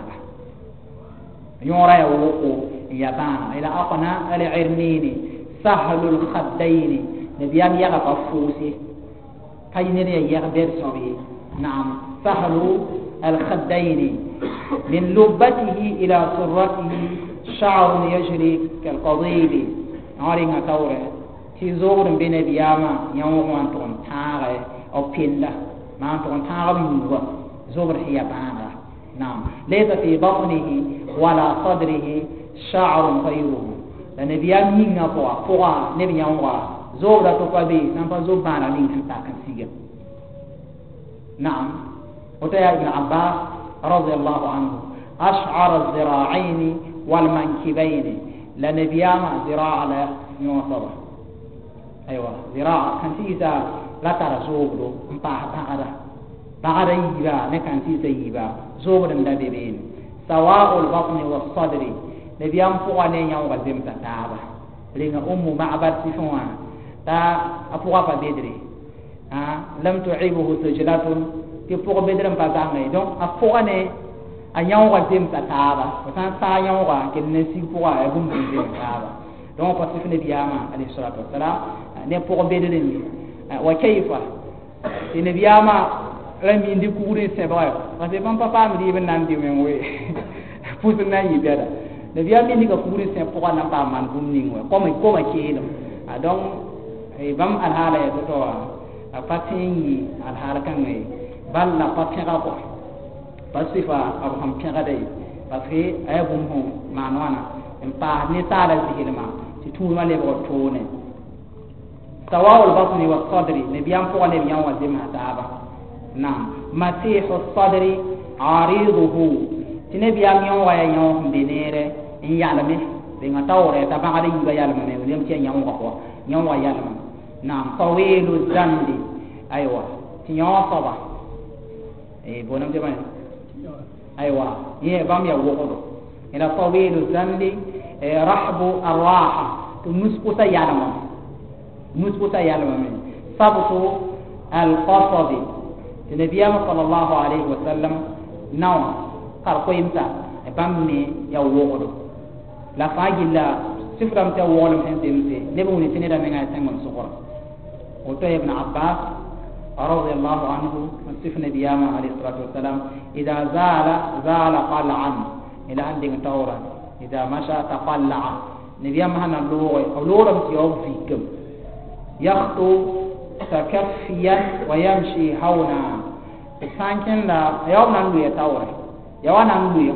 يورا يوقو يبانا إلى أقنا العرمين سهل الخدين نبيام يغفى فوسي فاينر يغبر صبي نعم سهل الخدين من لبته إلى سرته شعر يجري كالقضيب عارنا تورة تزور بين بياما يوم أنتم تارة أو بيلا ما أنتم تارة من زور هي بانا نعم ليس في بطنه ولا صدره شعر غيره لنبيام ينغا فوا فوا نبي يوم زور لا تقبي نبى زور بانا من تاكن سيجا نعم وتيا ابن عباس رضي الله عنه أشعر الذراعين والمنكبين لنبياما ذراع لا يوصله أيوة ذراع كان تيجا لا ترى زوجه مباه بعدا بعدا يبا نكان تيجا يبا زوج النبيين سواء البطن والصدر نبيام فواني يوم غزم تتابع لين أم معبد سفوان تا أفوا فبدري ah lam tu'ibuhu sujlatun ti pour bedram pa zamay donc a fogane a nyaw wa dem ta taba san sa nyaw wa ken ne si pour a bum dem taba donc parce que ne biyama alayhi salatu wassalam ne pour bedre ni wa kayfa ne biyama rami ndi kuuri se ba parce que pam papa mi di nan di men we pour na yi beda ne biyama ni ka kuuri se pour na pa man bum ni we ko ma ko ma kilo donc e bam al hala ya to patingi al harakan ne balla patinga ko pasifa abu ham pinga dai parce que ay bum ho manwana en pa ni sala zihilma ti tuuma le bo tone sawa'ul batni was sadri ne biyam ko ne biyam wa zima taaba nam masihu sadri ariduhu ti ne biyam yon wa yon benere in yalame be ngatawre ta ba ga yiba yalama ne nem ci yon ko yon wa yalama نعم طويل الزند أيوة تيوصبا إيه بونم جماعة أيوة يه بام يوقظه إلى طويل الزند إيه رحب الراحة تمسكوتا يعلم مسكوتا يعلم من صبت القصد النبي صلى الله عليه وسلم نوع قرقيمتا بامني يوقظه لا فاجلا سفرم تاولم هندمتي نبوني تنيدا من عيسى من صغر وتوي ابن عباس رضي الله عنه سفن بياما عليه الصلاة والسلام إذا زال زال قلعا إلى عندك تورا إذا مشى تقلع نبياما هنا اللغة أو لورم تيوم فيكم يخطو تكفيا ويمشي هونا سانكن لا يوم نلوي تورا يوم نلوي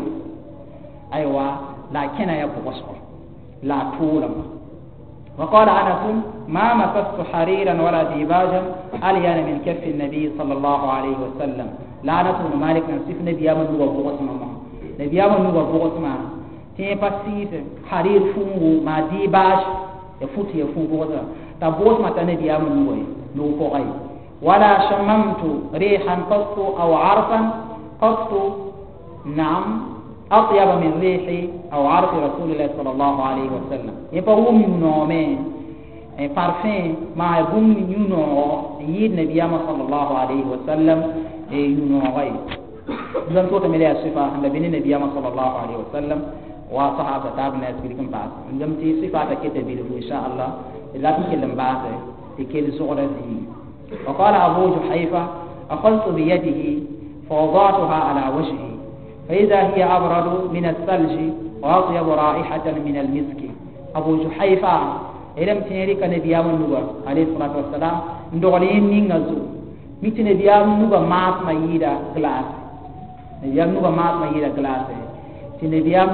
أيوة لكن يبقى صغر لا طولم وقال أنس ما مسست حريرا ولا ديباجا ألين من كف النبي صلى الله عليه وسلم لا أنس بن مالك نصف نبي يامن نوبا بوغسما نبي يامن نوبا بوغسما تين بسيس حرير فونغو ما ديباج يفوت يفونغو بوغسما تبوغسما تنبي يامن نوبا نوبا ولا شممت ريحا قط أو عرفا قط نعم أطيب من ريح أو عرف رسول الله صلى الله عليه وسلم يبقوا من نومين parfum ما يبون ينو يد نبي صلى الله عليه وسلم ينو غير لم توت مليا صفة عند بني نبي صلى الله عليه وسلم وصحابة تابنا يسبيلكم بعض لم تي صفة كده بيلو إن شاء الله لا تكلم بعض تكل صغرى ذي وقال أبو جحيفة أخذت بيده فوضعتها على وجهي فإذا هي أبرد من الثلج وأطيب رائحة من المسك أبو جحيفة إلم تنيرك نبي النبوة عليه الصلاة والسلام ندولين نينغزو ميت نبي النبوة مات ما يدا غلاس نبي النبوة مات ما يدا غلاس نبي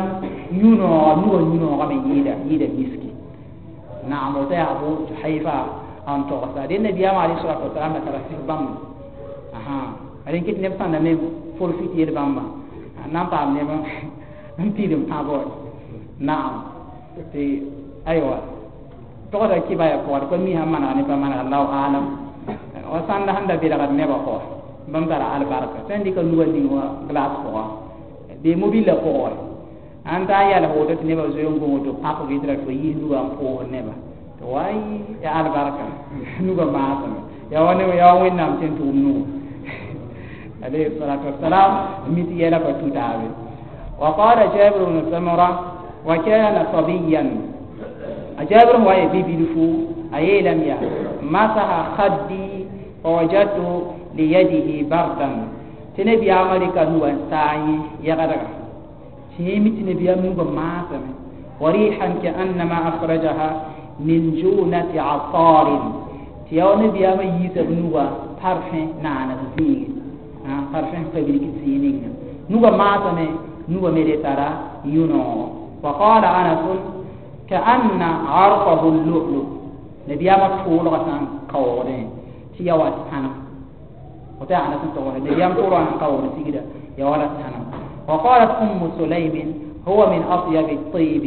yuno nugo yuno ga me yida yida miski na'am o ta abu haifa an to sa den nabi ama alayhi salatu wassalam da tara fi bam aha aren kit ne panda me fol fit yede bamba nan pa ne ma nan tidim pa boy na'am te aywa to da ki baya ko ko mi ha mana ne pa mana Allah alam o sanda handa bi daga ne ba ko bam tara al baraka tan di ko luwandi wa glass ko de mobile ko anta ya la hoto ne ba zo yongo moto papa bi dra to yi luwa ko ne ba to wai ya al baraka nuga ma ta ya wani ya wani nam tin tum nu alayhi salatu wassalam miti yela ko tutawe wa qala jabir ibn samura wa kana sabiyan ajabir wa bibilufu ayelam ya masaha khaddi wa wajadtu li yadihi bardan tinabi amalika nuwa tayi ya gadaga تيمت نبي أمنوب معاصم وريحا كأنما أخرجها من جونة عطار تيو نبي أمن يسب نوبا طرفين نانا زيغ طرفين قبل كتسينين نوبا معاصم نوبا ميريتارا يونو وقال أنس كأن عرقه اللؤلؤ نبي أمن طول غسان قولين تيو أسحنا وتاع أنس تقول نبي أمن طول غسان قولين تيجي يا ولد سحنا وقالت أم سليم هو من أطيب الطيب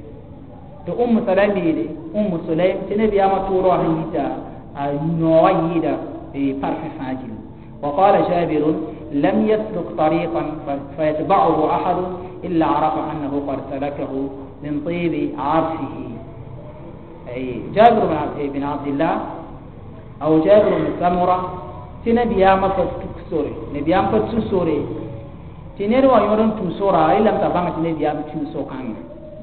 أم سليم أم سليم تنبي أما تورا هيدا نوعيدا فرح فاجل وقال جابر لم يسلك طريقا فيتبعه أحد إلا عرف أنه قد سلكه من طيب عرفه أي جابر بن عبد الله أو جابر بن سمرة تنبي أما فتكسوري نبي أما فتكسوري tinero wa yoron tu sora ila ta banga tine biya tu so kan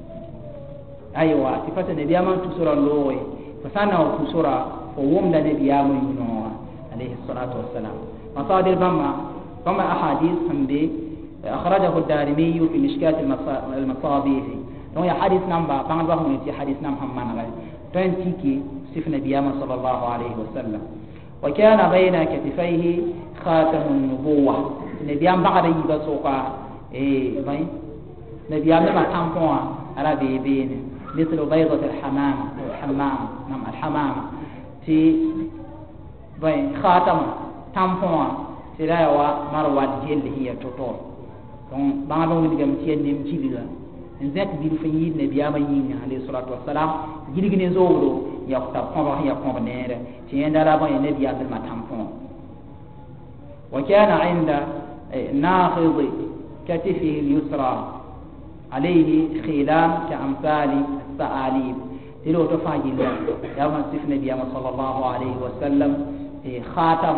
aywa tifata ne biya man tu sora lowe fasana wa tu sora o wumda ne biya mu yuno alayhi salatu wassalam masadir bama bama ahadith hamdi akhrajahu ad-darimi fi mishkat al-masabih donc ya hadith namba banga ba mu ti hadith nam hamman ga ton tiki sifna biya ma sallallahu alayhi wasallam wa kana bayna katifayhi khatamun nubuwah نبيان بعد يبقى سوقا إيه باي نبيان لما تامبوا على بيبين مثل بيضة الحمام الحمام نعم الحمام تي باي خاتم تامبوا تلا يوا مروات جيل هي توتور دون بعد ما نيجي متين نيم جيلا نزات بيلو فنيد نبيان ما يين عليه الصلاة والسلام جيل جنيه زورو يقطع قمر هي قمر نير تي عندنا باي نبيان لما تامبوا وكان عند ناخذ كتفه اليسرى عليه خيلان كأمثال الثعالب تلو تفاجي الله يا من سيف النبي صلى الله عليه وسلم خاتم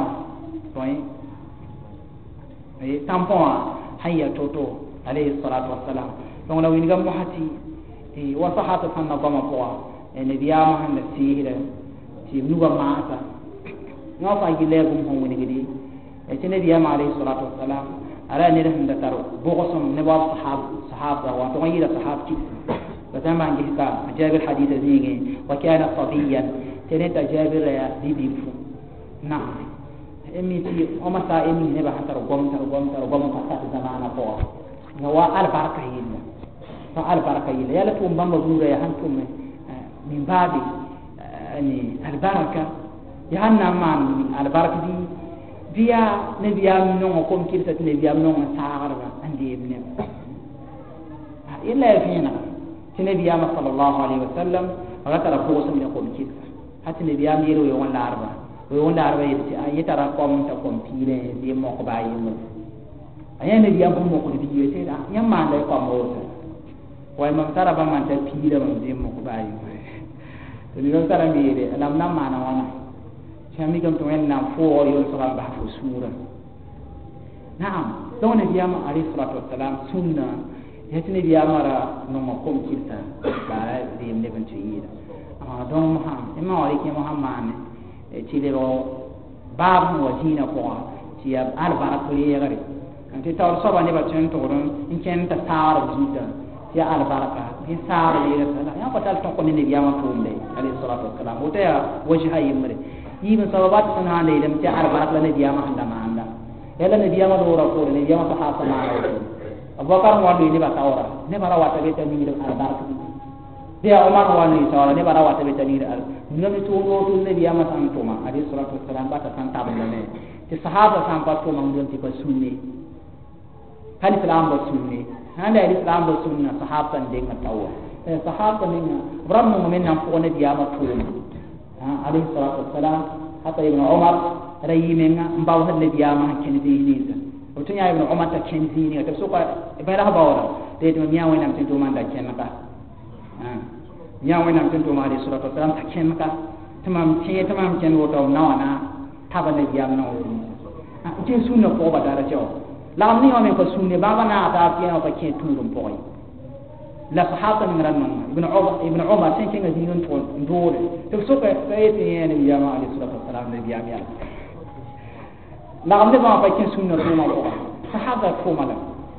تامبون هيا توتو عليه الصلاة والسلام donc la winga mohati e wasahata fanna bama poa e ne biya ma hande sihira ti nuga maata no fa gile gum hon woni gidi e tene biya ma alayhi salatu wassalam ala ne rahim da taro bogosom ne ba sahab sahaba wa to yira sahab ki batama ngi ka jabir hadith zingi wa kana sabiyan tene ta jabir ya bibi fu na emi ti o ma sa emi ne ba hataro gom taro gom taro gom ka ta zamana ko no wa al baraka yilla fa al baraka yilla yala tum bamba zura ya hantum min babi ani al baraka ya hanna man al baraka di biya ne biya non ko kirta ne biya non saarba andi ibne illa fina tene biya ma sallallahu alaihi wasallam wala tara ko so min ko kirta hatta ne biya mi ro yo wala arba yo wala arba yiti ayita ra ko ta ko pire di mo ko bayi mo ayane biya ko mo ko di yete da nyamma ndai ko mo so way man tara ba man ta pire mo di mo ko bayi to ni tara mi re alam nam mana wana kami kam to en nam fo yo salam ba fo sura naam don nabi ama alayhi salatu wassalam sunna yetne biya mara no mo kom kirta ba di ne ban tiyida ah don ma imma wali ke muhammad e tilero bab mo jina ko ti ab al barakuli yagari anti taw soba ne ba tun to ron in ken ta sar jita ti al baraka ni sar yira sala ya ko tal to ko ne biya ma to mbe alayhi salatu wassalam o ta wajha yimre يبن صلوات سنة عليه لم تعرف عرق لنبيا ما عندما عنده يلا نبيا ما دورا قول نبيا ما صحاب سماع Abubakar wa ni ba tawra ne bara wata be tan ni al baraka dia Umar wa ni tawra ne bara wata be tan ni al ngam to no to ne biya ma san to ma ali sallallahu alaihi wasallam ba ta san ta ba ne ti sahaba san pa to ma ngon ti ko sunni kan islam ba sunni handa islam ba sunna sahaba de ma tawwa sahaba ne ram mo men nam ko ne biya ma to ma ali sallallahu alaihi wasallam hatta ibn Umar rayimenga mbaw hadle biya ma ken di ni o tunya ibn Umar ta ken di ni ta so ko ba ra bawra de to nya wena tin to man da ken ka ha nya wena tin to ma ali sallallahu alaihi wasallam ta ken ka tamam ce tamam ken wo to na wana ta ba ne biya ma no ha tin sunna ko ba da ra jo la ni o men ko sunne ba ba na ta ken ko ken turum po la sahaba min ran man ibn Umar ibn Umar tin ken ga dinun to ndore to so ko sai tin ne biya ma ali sallallahu alaihi wasallam ne biya mi la am de ba pa ken sunna to ma ko sahaba ko mala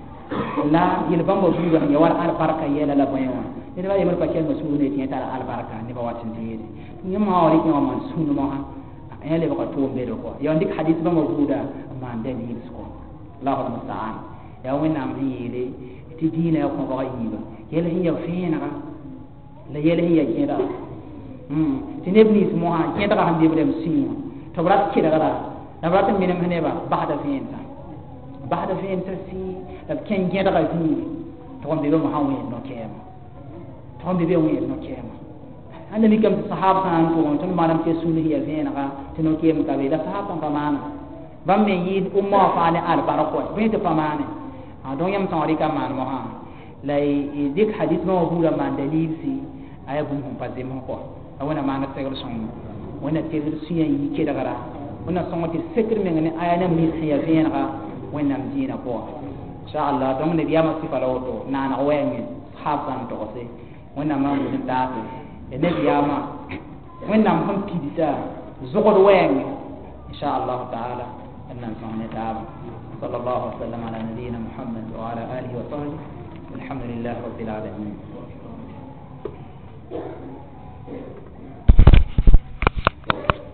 la yel bamba buga ya war al baraka yela la bayan ne ba yel pa ken sunna tin ta al baraka ne ba watin tin ni ma wari ko man sunna ma ha yele ba to be do ko ya ndik hadith bamba buda ma dalil ko Allahu musta'an ya wena am yele ti dina ko ba yiba yele hiya fina la yele hiya kida hmm tinebni mo ha kida ka hande dem sin to brat kida gara da brat min men heba ba'da finta ba'da finta si da ken kida ka si to on be mo ha wen no kema to on be be wen no kema anda mi kam sahaba san ko on ton manam ke sunni hiya fina ka tino kema ka be da sahaba ka mana bam me yid umma fa ne al barako be to pamane a don yam tawri ka man mo ha lay dik hadith ma hula man dalil si aya bum hum pazim ko awana ma na tegal son wana tegal siya yi ke daga wana son ti sekir men ne aya na mi siya fiyan ga wana mdina ko insha Allah don ne biya ma sifala auto na na wenge haban to se wana ma mun ta to e ne biya ma wana mun pidisa zogod wenge insha Allah taala annan son ne ta sallallahu alaihi wasallam ala nabiyina Muhammad wa ala alihi wa sahbihi الحمد لله رب العالمين